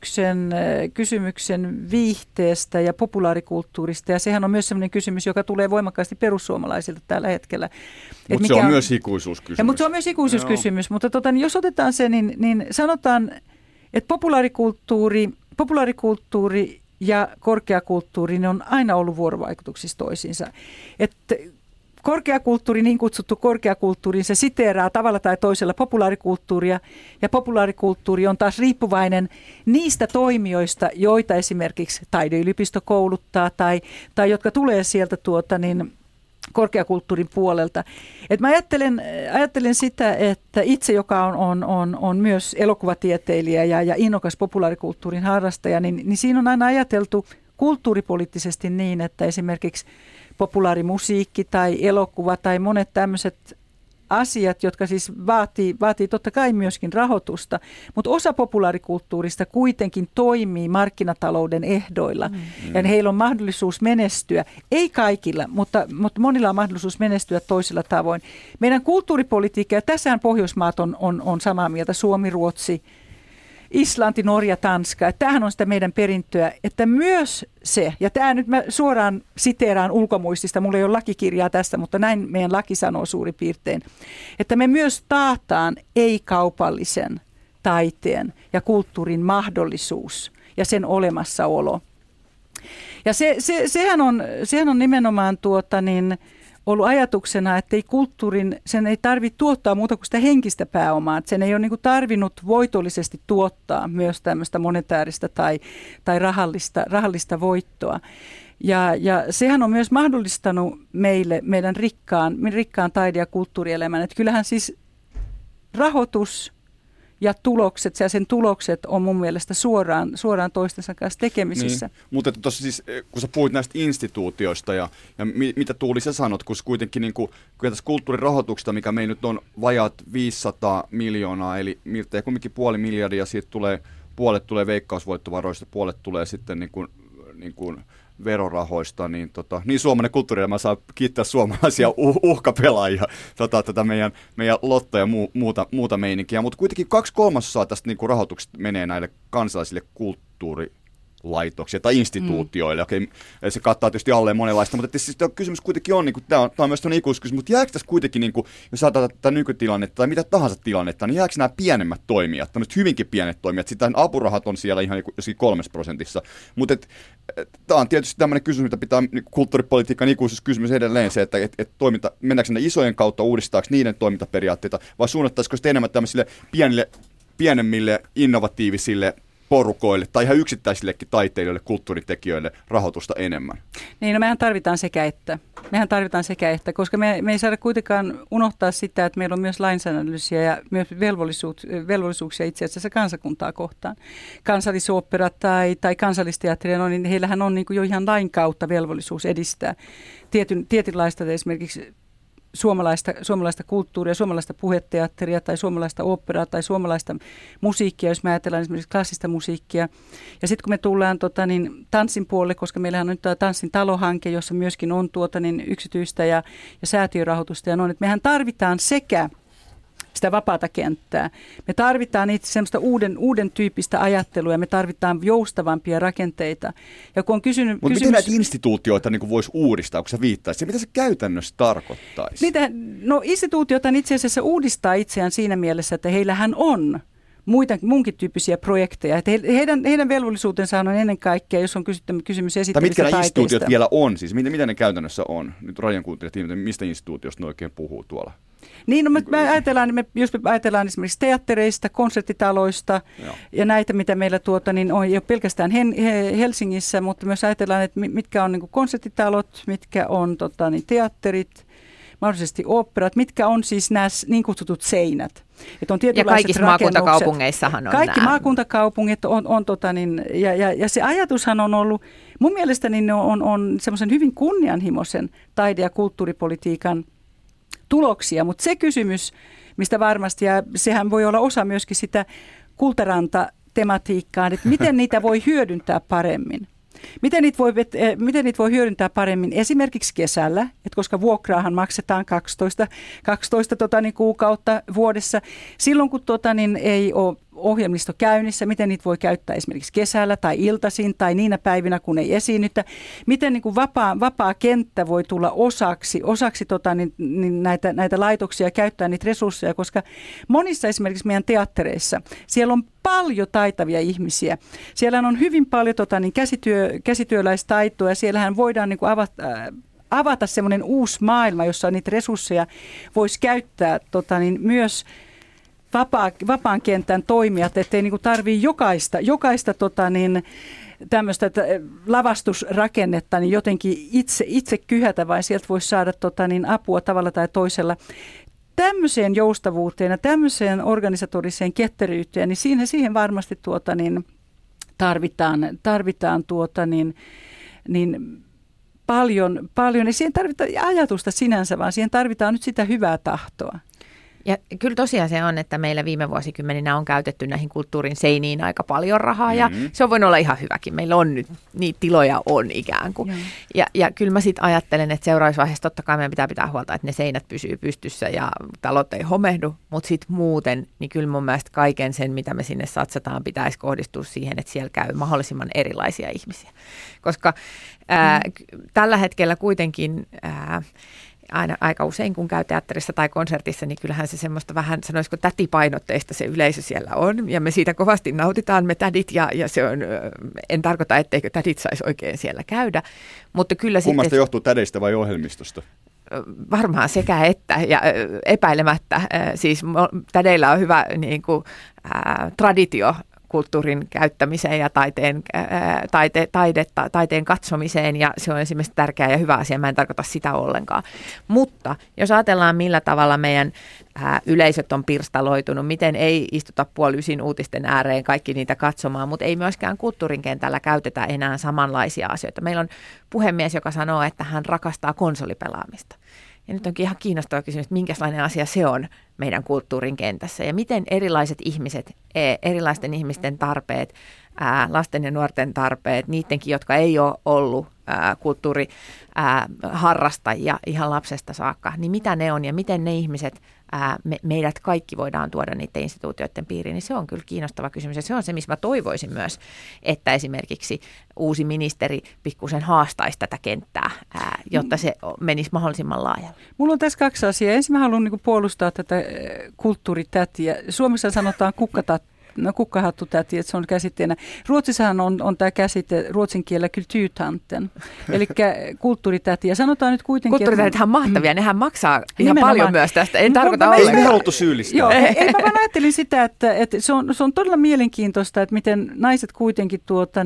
kysymyksen viihteestä ja populaarikulttuurista. Ja sehän on myös sellainen kysymys, joka tulee voimakkaasti perussuomalaisilta tällä hetkellä. Mutta se on myös ikuisuuskysymys. Mutta se on myös ikuisuuskysymys. Mutta jos otetaan se, niin sanotaan, että populaarikulttuuri ja korkeakulttuuri, ne on aina ollut vuorovaikutuksissa toisiinsa. Että korkeakulttuuri, niin kutsuttu korkeakulttuuri, se siteeraa tavalla tai toisella populaarikulttuuria, ja populaarikulttuuri on taas riippuvainen niistä toimijoista, joita esimerkiksi taideyliopisto kouluttaa tai jotka tulee sieltä korkeakulttuurin puolelta. Et mä ajattelen sitä, että itse, joka on myös elokuvatieteilijä ja innokas populaarikulttuurin harrastaja, niin siinä on aina ajateltu kulttuuripoliittisesti niin, että esimerkiksi populaarimusiikki tai elokuva tai monet tämmöiset asiat, jotka siis vaatii totta kai myöskin rahoitusta, mutta osa populaarikulttuurista kuitenkin toimii markkinatalouden ehdoilla. Ja heillä on mahdollisuus menestyä, ei kaikilla, mutta monilla on mahdollisuus menestyä toisella tavoin. Meidän kulttuuripolitiikka, ja tässähän Pohjoismaat on samaa mieltä, Suomi, Ruotsi, Islanti, Norja, Tanska. Että tämähän on sitä meidän perintöä, että myös se, ja tämä nyt mä suoraan siteeraan ulkomuistista, mulla ei ole lakikirjaa tästä, mutta näin meidän laki sanoo suurin piirtein, että me myös taataan ei-kaupallisen taiteen ja kulttuurin mahdollisuus ja sen olemassaolo. Ja sehän on nimenomaan ollut ajatuksena, että sen ei tarvitse tuottaa muuta kuin sitä henkistä pääomaa. Että sen ei ole niin kuin tarvinnut voitollisesti tuottaa myös tämmöistä monetääristä tai rahallista voittoa. Ja sehän on myös mahdollistanut meidän rikkaan taide- ja kulttuurielämän. Että kyllähän siis rahoitus ja sen tulokset on mun mielestä suoraan toistensa kanssa tekemisissä. Niin. Mutta tuossa siis, kun sä puhuit näistä instituutioista ja mitä Tuuli sä sanot, kun kuitenkin niin kun tässä kulttuurirahoituksesta, mikä meillä nyt on vajaat 500 miljoonaa, eli miltei kumminkin 500 miljardia, siitä puolet tulee veikkausvoittovaroista, puolet tulee sitten niin kuin verorahoista, niin suomalainen kulttuurielämä saa kiittää suomalaisia uhkapelaajia, tätä meidän lotto ja muuta meininkiä, mutta kuitenkin 2/3 tästä niin kuin rahoituksesta menee näille kansallisille kulttuurilaitoksille tai instituutioille. Okei, se kattaa tietysti alleen monenlaista, mutta siis kysymys kuitenkin on, niin tämä on myös ikuisuuskysymys, mutta jääkö tässä kuitenkin, niin kuin, jos ajatellaan tätä nykytilannetta tai mitä tahansa tilannetta, niin jääkö nämä pienemmät toimijat, tämmöiset hyvinkin pienet toimijat, sitten apurahat on siellä ihan 3%, mutta tämä on tietysti tämmöinen kysymys, mitä pitää kulttuuripolitiikan ikuisuuskysymys edelleen se, että mennäänkö ne isojen kautta, uudistaako niiden toimintaperiaatteita, vai suunnattaisiko sitten enemmän tämmöisille pienemmille, innovatiivisille porukoille tai ihan yksittäisillekin taiteilijoille, kulttuuritekijöille rahoitusta enemmän? Niin, no mehän tarvitaan sekä että, koska me ei saada kuitenkaan unohtaa sitä, että meillä on myös lainsäädännöllisiä ja myös velvollisuuksia itse asiassa kansakuntaa kohtaan. Kansallisoopperat tai kansallisteatteria, no, niin heillähän on niin kuin jo ihan lain kautta velvollisuus edistää tietynlaista esimerkiksi suomalaista kulttuuria, suomalaista puheteatteria tai suomalaista oopperaa tai suomalaista musiikkia, jos me ajatellaan esimerkiksi klassista musiikkia. Ja sitten kun me tullaan tanssin puolelle, koska meillähän on nyt tämä Tanssin talohanke, jossa myöskin on yksityistä ja säätiörahoitusta ja noin, että mehän tarvitaan sekä sitä vapaata kenttää. Me tarvitaan itse semmoista uuden tyyppistä ajattelua ja me tarvitaan joustavampia rakenteita. Ja kun on Mutta miten näitä instituutioita niin voisi uudistaa, kun sä viittaisit? Mitä se käytännössä tarkoittaisi? Instituutioita itse asiassa uudistaa itseään siinä mielessä, että heillähän on muunkin tyyppisiä projekteja. Että heidän velvollisuutensa on ennen kaikkea, jos on kysymys esittävistä taiteista. Mitkä nämä instituutiot vielä on? Siis mitä ne käytännössä on? Nyt radionkuuntelijat, mistä instituutiosta ne oikein puhuu tuolla? Niin, no jos me ajatellaan esimerkiksi teattereista, konserttitaloista ja näitä, mitä meillä on, ei ole pelkästään Helsingissä, mutta myös ajatellaan, että mitkä on niin kuin konserttitalot, mitkä on teatterit, mahdollisesti oopperat, mitkä on siis nämä niin kutsutut seinät. Että on ja kaikissa maakuntakaupungeissahan on kaikki nämä. Maakuntakaupungit on ja se ajatushan on ollut, mun mielestäni on semmoisen hyvin kunnianhimoisen taide- ja kulttuuripolitiikan tuloksia, mutta se kysymys, mistä varmasti, ja sehän voi olla osa myöskin sitä kultaranta-tematiikkaa, että miten niitä voi hyödyntää paremmin. Miten niitä voi hyödyntää paremmin esimerkiksi kesällä, että koska vuokraahan maksetaan 12 kuukautta vuodessa, silloin kun ei ole ohjelmisto käynnissä, miten niitä voi käyttää esimerkiksi kesällä tai iltaisin tai niinä päivinä, kun ei esiinnytä. Miten niin kuin vapaa kenttä voi tulla osaksi näitä laitoksia, käyttää niitä resursseja, koska monissa esimerkiksi meidän teattereissa siellä on paljon taitavia ihmisiä. Siellä on hyvin paljon käsityöläistaitoa ja siellähän voidaan niin kuin avata semmoinen uusi maailma, jossa niitä resursseja voisi käyttää myös vapaan kentän toimijat, ettei niinku tarvitse jokaista tämmöistä lavastusrakennetta niin jotenkin itse kyhätä, vai sieltä voisi saada apua tavalla tai toisella. Tämmöiseen joustavuuteen ja tämmöiseen organisatoriseen ketteryyteen, niin siihen varmasti tarvitaan paljon. Ei siihen tarvita ajatusta sinänsä, vaan siihen tarvitaan nyt sitä hyvää tahtoa. Ja kyllä tosiaan se on, että meillä viime vuosikymmeninä on käytetty näihin kulttuurin seiniin aika paljon rahaa ja se on voinut olla ihan hyväkin. Meillä on nyt, niitä tiloja on ikään kuin. Ja kyllä mä sitten ajattelen, että seuraavassa vaiheessa totta kai meidän pitää huolta, että ne seinät pysyy pystyssä ja talot ei homehdu, mutta sitten muuten, niin kyllä mun mielestä kaiken sen, mitä me sinne satsataan, pitäisi kohdistua siihen, että siellä käy mahdollisimman erilaisia ihmisiä. Koska tällä hetkellä kuitenkin aika usein, kun käy teatterissa tai konsertissa, niin kyllähän se semmoista vähän, sanoisiko tätipainotteista se yleisö siellä on. Ja me siitä kovasti nautitaan, me tädit, ja se on, en tarkoita, etteikö tädit saisi oikein siellä käydä. Mutta kyllä kummasta sitten, johtuu tädeistä vai ohjelmistosta? varmaan sekä että, ja epäilemättä. Siis tädeillä on hyvä niin kuin, traditio kulttuurin käyttämiseen ja taiteen katsomiseen, ja se on esimerkiksi tärkeä ja hyvä asia, mä en tarkoita sitä ollenkaan. Mutta jos ajatellaan, millä tavalla meidän yleisöt on pirstaloitunut, miten ei istuta puoliysin uutisten ääreen kaikki niitä katsomaan, mutta ei myöskään kulttuurin kentällä käytetä enää samanlaisia asioita. Meillä on puhemies, joka sanoo, että hän rakastaa konsolipelaamista. Ja nyt onkin ihan kiinnostava kysymys, että minkälainen asia se on meidän kulttuurin kentässä ja miten erilaiset ihmiset, erilaisten ihmisten tarpeet, lasten ja nuorten tarpeet, niidenkin, jotka ei ole ollut kulttuuriharrastajia ihan lapsesta saakka, niin mitä ne on ja miten ne ihmiset, meidät kaikki voidaan tuoda niiden instituutioiden piiriin, niin se on kyllä kiinnostava kysymys. Ja se on se, missä mä toivoisin myös, että esimerkiksi uusi ministeri pikkusen haastaisi tätä kenttää, jotta se menisi mahdollisimman laajalle. Mulla on tässä 2 asiaa. Ensin mä haluan puolustaa tätä kulttuuritätiä. Suomessa sanotaan kukkahattutäti, että se on käsitteenä. Ruotsissahan on tämä käsite ruotsin kielellä kulturtanten, eli kulttuuritäti. Ja sanotaan nyt kuitenkin... Kulttuuritätithän on mahtavia, nehän maksaa ihan paljon myös tästä. En tarkoita Ei me haluttu syyllistää. Joo, ei mä vaan ajattelin sitä, että se on todella mielenkiintoista, että miten naiset kuitenkin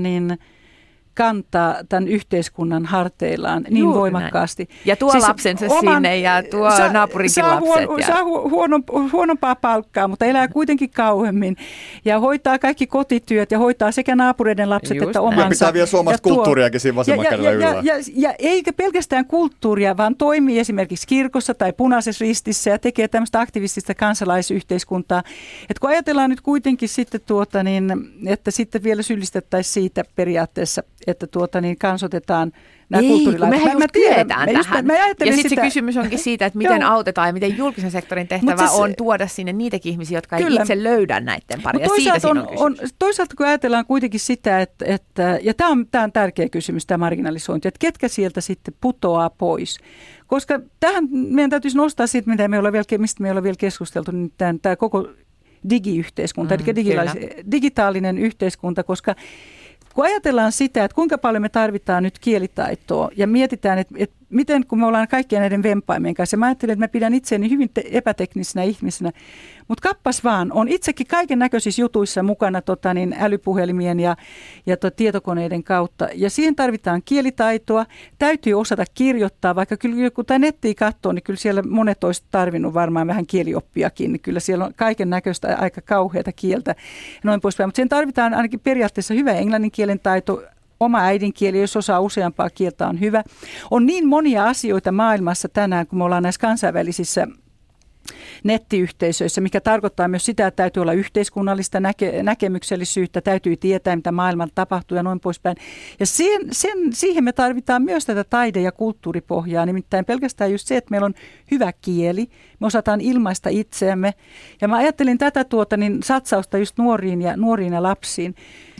kantaa tämän yhteiskunnan harteillaan niin voimakkaasti. Näin. Ja tuo siis lapsensa sinne ja tuo naapurinkin lapset. Saa huonompaa palkkaa, mutta elää kuitenkin kauemmin. Ja hoitaa kaikki kotityöt ja hoitaa sekä naapureiden lapset että omansa. Ja pitää vielä suomalaista kulttuuriakin siinä vasemman kädellä yllä. Ja eikä pelkästään kulttuuria, vaan toimii esimerkiksi kirkossa tai Punaisessa Ristissä ja tekee tämmöistä aktivistista kansalaisyhteiskuntaa. Et kun ajatellaan nyt kuitenkin sitten että sitten vielä syyllistettäisiin siitä periaatteessa, että kansotetaan nämä kulttuurilaiset. Mehän tiedetään tähän. Ja sitten se kysymys onkin siitä, että miten Joo. autetaan ja miten julkisen sektorin tehtävä on tuoda sinne niitäkin ihmisiä, jotka ei itse löydä näiden pari. Ja siitä siinä on kysymys. Toisaalta kun ajatellaan kuitenkin sitä, että ja tämä on tärkeä kysymys, tämä marginalisointi, että ketkä sieltä sitten putoaa pois. Koska tähän meidän täytyisi nostaa siitä, mistä me ollaan vielä keskusteltu, niin tämä koko digiyhteiskunta, eli digitaalinen yhteiskunta, koska kun ajatellaan sitä, että kuinka paljon me tarvitaan nyt kielitaitoa ja mietitään, että miten kun me ollaan kaikkien näiden vempaimien kanssa, mä ajattelen, että mä pidän itseäni hyvin epäteknisenä ihmisenä, mutta kappas vaan, on itsekin kaiken näköisissä jutuissa mukana älypuhelimien ja tietokoneiden kautta ja siihen tarvitaan kielitaitoa, täytyy osata kirjoittaa, vaikka kyllä kun tämä nettiä katsoo, niin kyllä siellä monet olisi tarvinnut varmaan vähän kielioppiakin, niin kyllä siellä on kaiken näköistä aika kauheata kieltä ja noin poispäin, mutta siihen tarvitaan ainakin periaatteessa hyvä englannin kielen taito, oma äidinkieli, jos osaa useampaa kieltä, on hyvä. On niin monia asioita maailmassa tänään, kun me ollaan näissä kansainvälisissä nettiyhteisöissä, mikä tarkoittaa myös sitä, että täytyy olla yhteiskunnallista näkemyksellisyyttä, täytyy tietää, mitä maailmalla tapahtuu ja noin poispäin. Ja siihen me tarvitaan myös tätä taide- ja kulttuuripohjaa, nimittäin pelkästään just se, että meillä on hyvä kieli, me osataan ilmaista itseämme. Ja mä ajattelin tätä satsausta just nuoriin ja lapsiin.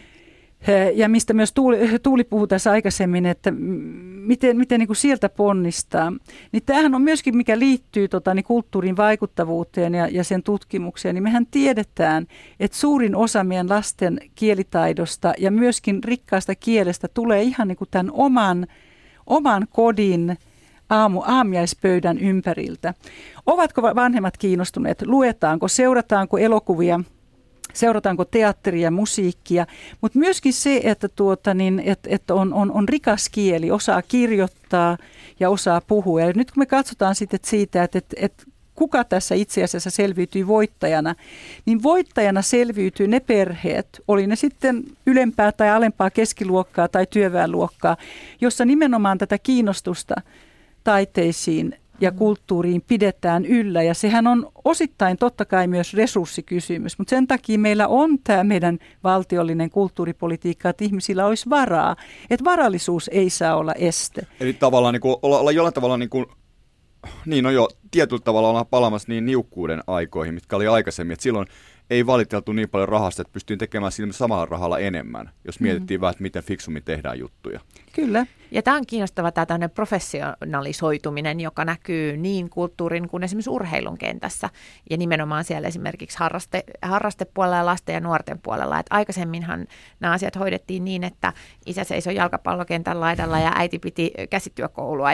Ja mistä myös Tuuli puhui tässä aikaisemmin, että miten niin kuin sieltä ponnistaa. Niin tämähän on myöskin, mikä liittyy kulttuurin vaikuttavuuteen ja sen tutkimukseen. Niin mehän tiedetään, että suurin osa meidän lasten kielitaidosta ja myöskin rikkaasta kielestä tulee ihan niin kuin tämän oman kodin aamiaispöydän ympäriltä. Ovatko vanhemmat kiinnostuneet? Luetaanko, seurataanko elokuvia? Seurataanko teatteria, musiikkia, mutta myöskin se, että on rikas kieli, osaa kirjoittaa ja osaa puhua. Ja nyt kun me katsotaan sitten siitä, että kuka tässä itse asiassa selviytyy voittajana, niin voittajana selviytyy ne perheet, oli ne sitten ylempää tai alempaa keskiluokkaa tai työväenluokkaa, jossa nimenomaan tätä kiinnostusta taiteisiin ja kulttuuriin pidetään yllä. Ja sehän on osittain totta kai myös resurssikysymys, mutta sen takia meillä on tämä meidän valtiollinen kulttuuripolitiikka, että ihmisillä olisi varaa, että varallisuus ei saa olla este. Eli tavallaan niin kuin, olla jollain tavalla tietyllä tavalla ollaan palaamassa niin niukkuuden aikoihin, mitkä oli aikaisemmin, että silloin ei valiteltu niin paljon rahasta, että pystyyn tekemään sillä samalla rahalla enemmän, jos mietittiin vähän, että miten fiksummin tehdään juttuja. Kyllä. Ja tämä on kiinnostava tämä tämmöinen professionalisoituminen, joka näkyy niin kulttuurin kuin esimerkiksi urheilun kentässä ja nimenomaan siellä esimerkiksi harrastepuolella ja lasten ja nuorten puolella. Et aikaisemminhan nämä asiat hoidettiin niin, että isä seisoi jalkapallokentän laidalla ja äiti piti käsityökoulua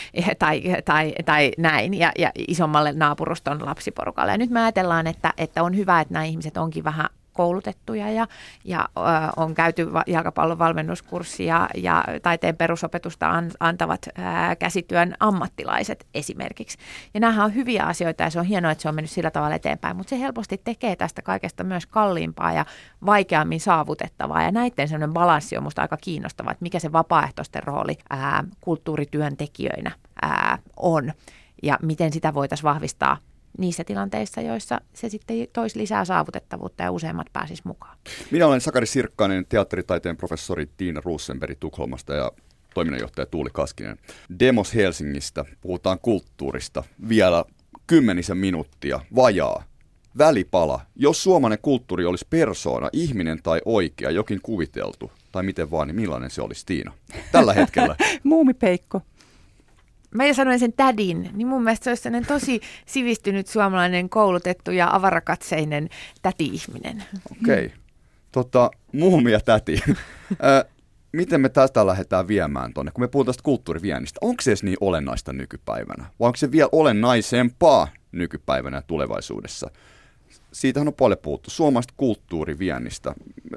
tai näin ja isommalle naapuruston lapsiporukalle. Ja nyt me ajatellaan, että on hyvä, että nämä ihmiset onkin vähän koulutettuja ja on käyty jalkapallon valmennuskurssia ja taiteen perusopetusta antavat käsityön ammattilaiset esimerkiksi. Ja nämähän on hyviä asioita ja se on hienoa, että se on mennyt sillä tavalla eteenpäin, mutta se helposti tekee tästä kaikesta myös kalliimpaa ja vaikeammin saavutettavaa. Ja näiden sellainen balanssi on musta aika kiinnostava, että mikä se vapaaehtoisten rooli kulttuurityöntekijöinä on ja miten sitä voitaisiin vahvistaa niissä tilanteissa, joissa se sitten toisi lisää saavutettavuutta ja useimmat pääsis mukaan. Minä olen Sakari Sirkkainen, teatteritaiteen professori Tiina Rosenberg Tukholmasta ja toiminnanjohtaja Tuuli Kaskinen. Demos Helsingistä, puhutaan kulttuurista, vielä 10 minuuttia, vajaa, välipala. Jos suomalainen kulttuuri olisi persoona, ihminen tai oikea, jokin kuviteltu, tai miten vaan, niin millainen se olisi, Tiina? Tällä hetkellä. Muumipeikko. Mä sanoin sen tädin, niin mun mielestä se olisi sellainen tosi sivistynyt suomalainen, koulutettu ja avarakatseinen täti-ihminen. Okei. Muumia täti. Miten me tästä lähdetään viemään tuonne, kun me puhutaan tästä kulttuuriviennistä? Onko se edes niin olennaista nykypäivänä? Vai onko se vielä olennaisempaa nykypäivänä ja tulevaisuudessa? Siitähän on paljon puhuttu. Suomalaisesta kulttuuriviennistä.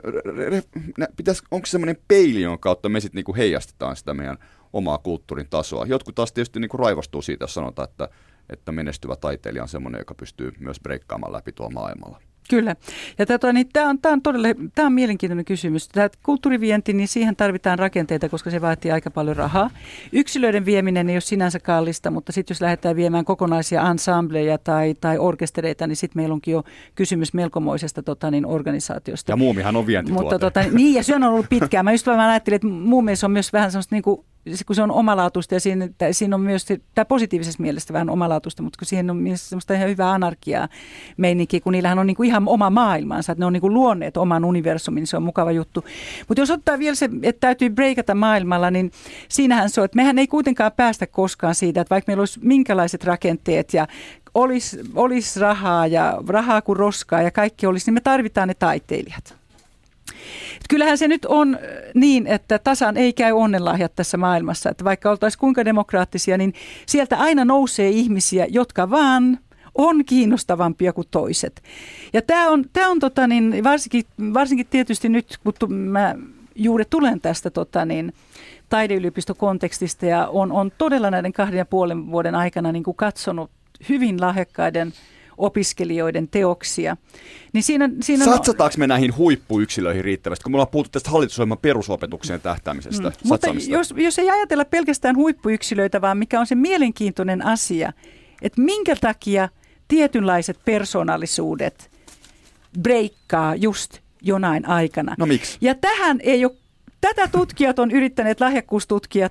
Onko se semmoinen peili, jonka kautta me sitten niinku heijastetaan sitä meidän omaa kulttuurin tasoa? Jotkut taas tietysti niinku raivostuu siitä, jos sanotaan, että menestyvä taiteilija on semmoinen, joka pystyy myös breikkaamaan läpi tuolla maailmalla. Kyllä. Ja tämä on mielenkiintoinen kysymys. Tämä kulttuurivienti, niin siihen tarvitaan rakenteita, koska se vaatii aika paljon rahaa. Yksilöiden vieminen ei ole sinänsä kallista, mutta sitten jos lähdetään viemään kokonaisia ensembleja tai orkestereita, niin sitten meillä onkin jo kysymys melkomoisesta organisaatiosta. Ja Muumihan on vientituote. Mutta niin, ja se on ollut pitkään. Mä ajattelin, että Muumissa on myös vähän semmoista niinku, kun se on omalaatuista ja siinä on myös tämä positiivisessa mielessä vähän omalaatuista, mutta kun siihen on myös semmoista ihan hyvää anarkiaa meininkiä, kun niillähän on niinku ihan oma maailmansa, että ne on niinku luonneet oman universumin, niin se on mukava juttu. Mutta jos ottaa vielä se, että täytyy breikata maailmalla, niin siinähän se on, että mehän ei kuitenkaan päästä koskaan siitä, että vaikka meillä olisi minkälaiset rakenteet ja olisi rahaa kuin roskaa ja kaikki olisi, niin me tarvitaan ne taiteilijat. Kyllähän se nyt on niin, että tasan ei käy onnenlahjat tässä maailmassa, että vaikka oltaisiin kuinka demokraattisia, niin sieltä aina nousee ihmisiä, jotka vaan on kiinnostavampia kuin toiset. Ja tämä on varsinkin tietysti nyt, kun mä juuri tulen tästä taideyliopistokontekstista ja on todella näiden 2,5 vuoden aikana niin kuin katsonut hyvin lahjakkaiden opiskelijoiden teoksia. Niin siinä satsataanko me näihin huippuyksilöihin riittävästi, kun me ollaan puhuttu tästä hallitusohjelman perusopetukseen tähtäämisestä? Mutta jos ei ajatella pelkästään huippuyksilöitä, vaan mikä on se mielenkiintoinen asia, että minkä takia tietynlaiset persoonallisuudet breikkaa just jonain aikana. No miksi? Ja tähän ei ole, tätä tutkijat on yrittäneet, lahjakkuustutkijat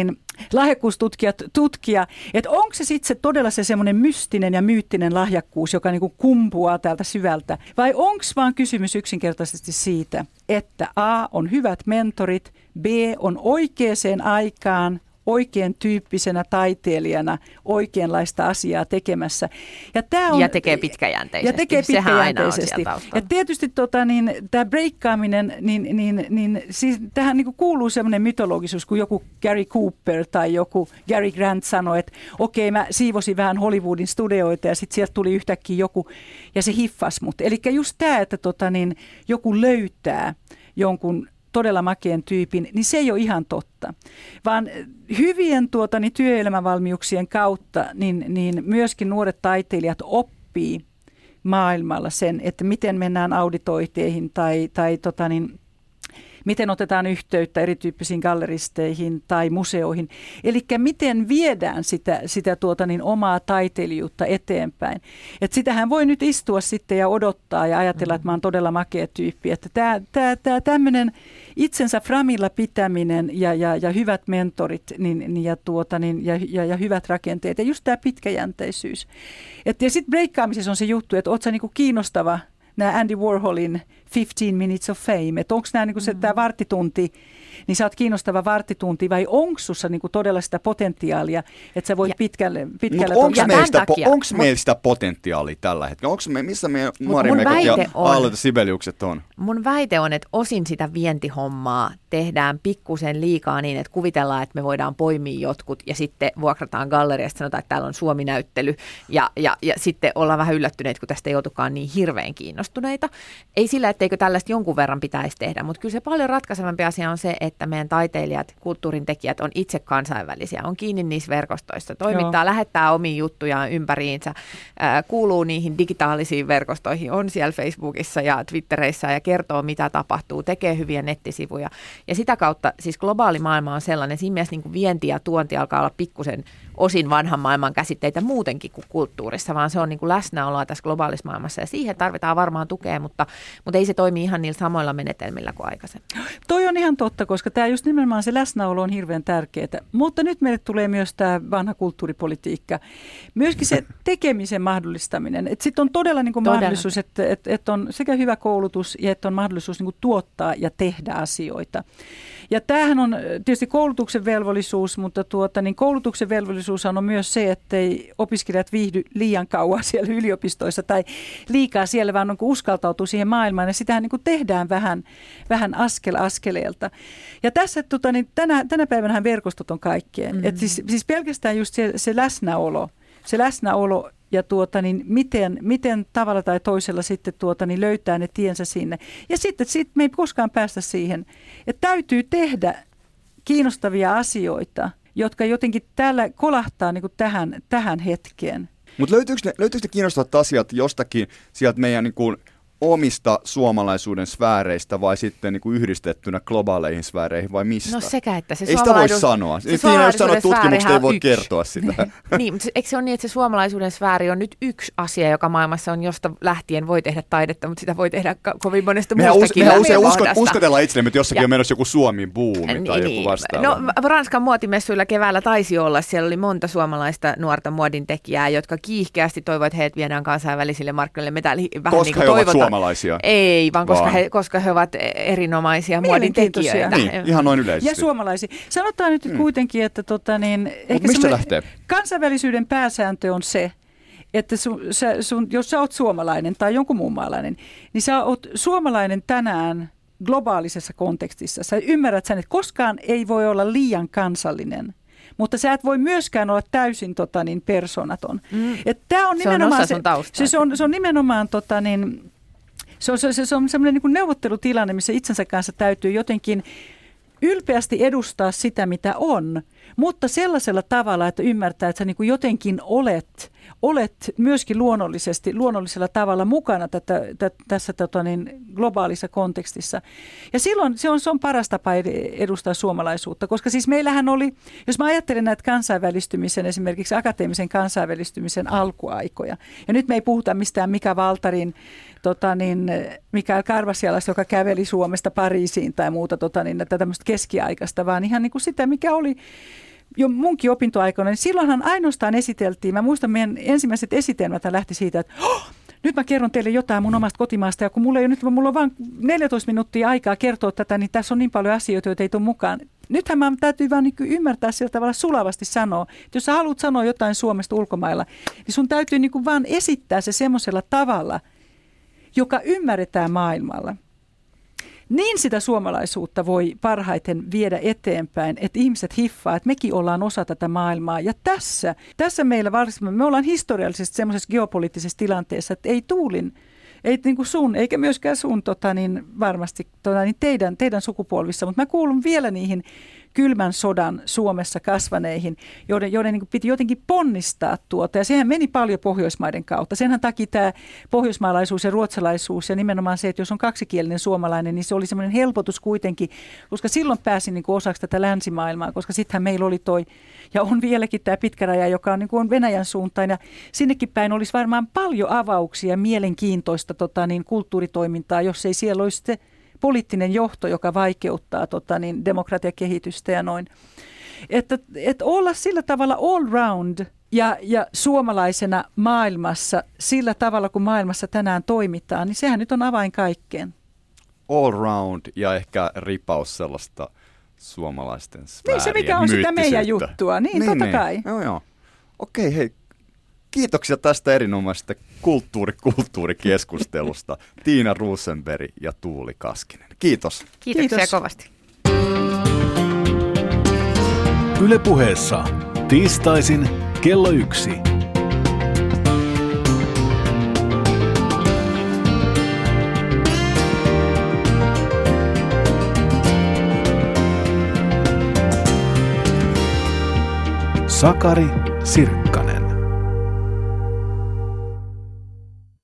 tutkia, että onko se sitten todella se semmoinen mystinen ja myyttinen lahjakkuus, joka niinku kumpuaa täältä syvältä, vai onko vaan kysymys yksinkertaisesti siitä, että A on hyvät mentorit, B on oikeaan aikaan, oikein tyyppisenä taiteilijana oikeanlaista asiaa tekemässä. Ja tekee pitkäjänteisesti. Sehän aina on siellä taustalla. Ja tietysti tämä breikkaaminen, siis tähän niinku kuuluu sellainen mytologisuus, kun joku Gary Cooper tai joku Gary Grant sanoi, että okei, mä siivosin vähän Hollywoodin studioita ja sitten sieltä tuli yhtäkkiä joku ja se hiffasi mut. Eli just tämä, että joku löytää jonkun todella makeen tyypin, niin se ei ole ihan totta, vaan hyvien työelämävalmiuksien kautta niin myöskin nuoret taiteilijat oppii maailmalla sen, että miten mennään auditoiteihin tai miten otetaan yhteyttä erityyppisiin galleristeihin tai museoihin. Eli miten viedään sitä omaa taiteilijuutta eteenpäin. Et sitähän voi nyt istua sitten ja odottaa ja ajatella, että mä oon todella makea tyyppi. Että tämä tämmöinen itsensä framilla pitäminen ja hyvät mentorit ja hyvät rakenteet ja just tämä pitkäjänteisyys. Ja sitten breikkaamisessa on se juttu, että oot sä niinku kiinnostava, nämä Andy Warholin 15 minutes of fame, että onko nämä niin se tämä varttitunti, niin sä oot kiinnostava varttitunti, vai onko sussa niin todella sitä potentiaalia, että sä voit pitkälle onko meillä sitä potentiaalia tällä hetkellä? Missä meidän Marimekot ja Aalto Sibeliukset on? Mun väite on, että osin sitä vientihommaa tehdään pikkusen liikaa niin, että kuvitellaan, että me voidaan poimia jotkut ja sitten vuokrataan galleriasta, sanotaan, että täällä on Suomi-näyttely ja sitten ollaan vähän yllättyneitä, kun tästä ei joutukaan niin hirveän kiinnostuneita. Ei sillä, etteikö tällaista jonkun verran pitäisi tehdä, mutta kyllä se paljon ratkaisevampi asia on se, että meidän taiteilijat, kulttuurin tekijät on itse kansainvälisiä, on kiinni niissä verkostoissa, toimittaa, lähettää omia juttujaan ympäriinsä, kuuluu niihin digitaalisiin verkostoihin, on siellä Facebookissa ja Twitterissä ja kertoo, mitä tapahtuu, tekee hyviä nettisivuja. Ja sitä kautta siis globaali maailma on sellainen, siinä mielessä niin kuin vienti ja tuonti alkaa olla pikkusen osin vanhan maailman käsitteitä muutenkin kuin kulttuurissa, vaan se on niin kuin läsnäoloa tässä globaalissa maailmassa ja siihen tarvitaan varmaan tukea, mutta ei se toimi ihan niillä samoilla menetelmillä kuin aikaisemmin. Toi on ihan totta, koska tämä just nimenomaan se läsnäolo on hirveän tärkeää, mutta nyt meille tulee myös tämä vanha kulttuuripolitiikka, myöskin se tekemisen mahdollistaminen, että sitten on todella niin kuin mahdollisuus, että on sekä hyvä koulutus ja että on mahdollisuus niin kuin tuottaa ja tehdä asioita. Ja tämähän on tietysti koulutuksen velvollisuus, mutta niin koulutuksen velvollisuus on myös se, ettei opiskelijat viihdy liian kauan siellä yliopistoissa tai liikaa siellä, vaan uskaltautuu siihen maailmaan. Ja sitähän niin kuin tehdään vähän askel askeleelta. Ja tässä tänä päivänähän verkostot on kaikkea. Mm-hmm. Siis pelkästään just se läsnäolo ja miten tavalla tai toisella sitten löytää ne tiensä sinne. Ja sitten me ei koskaan päästä siihen, että täytyy tehdä kiinnostavia asioita, jotka jotenkin täällä kolahtaa niin kuin tähän hetkeen. Mutta löytyykö ne kiinnostavat asiat jostakin sieltä meidän niin kuin omista suomalaisuuden sfääreistä vai sitten niin kuin yhdistettynä globaaleihin sfääreihin vai mistä? No sekä, että se ei sitä voi sanoa. Siinä jos sanoo tutkimukset, ei voi kertoa sitä. Niin, mutta eikö se ole niin, että se suomalaisuuden sfääri on nyt yksi asia, joka maailmassa on, josta lähtien voi tehdä taidetta, mutta sitä voi tehdä kovin monesta muustakin. Mehän usein uskotellaan itsellemme, että jossakin on menossa joku Suomi-buumi tai joku vastaava. No Ranskan muotimessuilla keväällä taisi olla. Siellä oli monta suomalaista nuorta muodintekijää, jotka kiihkeästi toivoivat, että heidät viedään kansainvälisille markkinoille. Me täällä vähän niin kuin toivotaan. Ei, vaan koska he ovat erinomaisia muodintekijöitä. Niin, ihan noin yleisesti. Ja suomalaisia. Sanotaan nyt kuitenkin, että ehkä mistä lähtee? Kansainvälisyyden pääsääntö on se, että jos sä oot suomalainen tai jonkun muun maalainen, niin sä oot suomalainen tänään globaalisessa kontekstissa. Sä ymmärrät sen, että koskaan ei voi olla liian kansallinen. Mutta sä et voi myöskään olla täysin persoonaton. Tämä on nimenomaan se on nimenomaan se on semmoinen niin kuin neuvottelutilanne, missä itsensä kanssa täytyy jotenkin ylpeästi edustaa sitä, mitä on, mutta sellaisella tavalla, että ymmärtää, että sä niin kuin jotenkin olet myöskin luonnollisella tavalla mukana tässä globaalissa kontekstissa. Ja silloin se on paras tapa edustaa suomalaisuutta, koska siis meillähän oli, jos mä ajattelen näitä kansainvälistymisen, esimerkiksi akateemisen kansainvälistymisen alkuaikoja, ja nyt me ei puhuta mistään Mika Valtarin, Mikael Karvasialasta, joka käveli Suomesta Pariisiin tai muuta tämmöistä keskiaikaista, vaan ihan niin kuin sitä, mikä oli jo munkin opintoaikoina, niin silloinhan ainoastaan esiteltiin, mä muistan meidän ensimmäiset esitelmät lähti siitä, että nyt mä kerron teille jotain mun omasta kotimaasta, ja kun mulla on vain 14 minuuttia aikaa kertoa tätä, niin tässä on niin paljon asioita, joita ei tule mukaan. Nythän mä täytyy vaan niin ymmärtää sillä tavalla sulavasti sanoa, että jos sä haluat sanoa jotain Suomesta ulkomailla, niin sun täytyy niin vaan esittää se semmoisella tavalla, joka ymmärretään maailmalla. Niin sitä suomalaisuutta voi parhaiten viedä eteenpäin, että ihmiset hiffaa, että mekin ollaan osa tätä maailmaa. Ja tässä meillä varsinkin, me ollaan historiallisesti semmoisessa geopoliittisessa tilanteessa, että ei Tuulin, ei niin kuin sun, eikä myöskään sun varmasti teidän sukupolvissa, mutta mä kuulun vielä niihin kylmän sodan Suomessa kasvaneihin, joiden niin kuin piti jotenkin ponnistaa ja sehän meni paljon Pohjoismaiden kautta. Senhän takia tämä pohjoismaalaisuus ja ruotsalaisuus ja nimenomaan se, että jos on kaksikielinen suomalainen, niin se oli semmoinen helpotus kuitenkin, koska silloin pääsin niin kuin osaksi tätä länsimaailmaa, koska sittenhän meillä oli ja on vieläkin tämä pitkä raja, joka on, niin kuin on Venäjän suuntaan, ja sinnekin päin olisi varmaan paljon avauksia, mielenkiintoista kulttuuritoimintaa, jos ei siellä olisi se poliittinen johto, joka vaikeuttaa demokratiakehitystä ja noin. Että olla sillä tavalla all round ja suomalaisena maailmassa sillä tavalla, kun maailmassa tänään toimitaan, niin sehän nyt on avain kaikkeen. all round ja ehkä ripaus sellaista suomalaisten sfäärien Niin se, mikä on sitä meidän juttua. Niin totta kai. Joo. Okei, hei. Kiitoksia tästä erinomaisesta kulttuurikeskustelusta Tiina Rosenberg ja Tuuli Kaskinen. Kiitos. Kiitoksia kovasti. Yle Puheessa tiistaisin kello 1. Sakari Sirkka.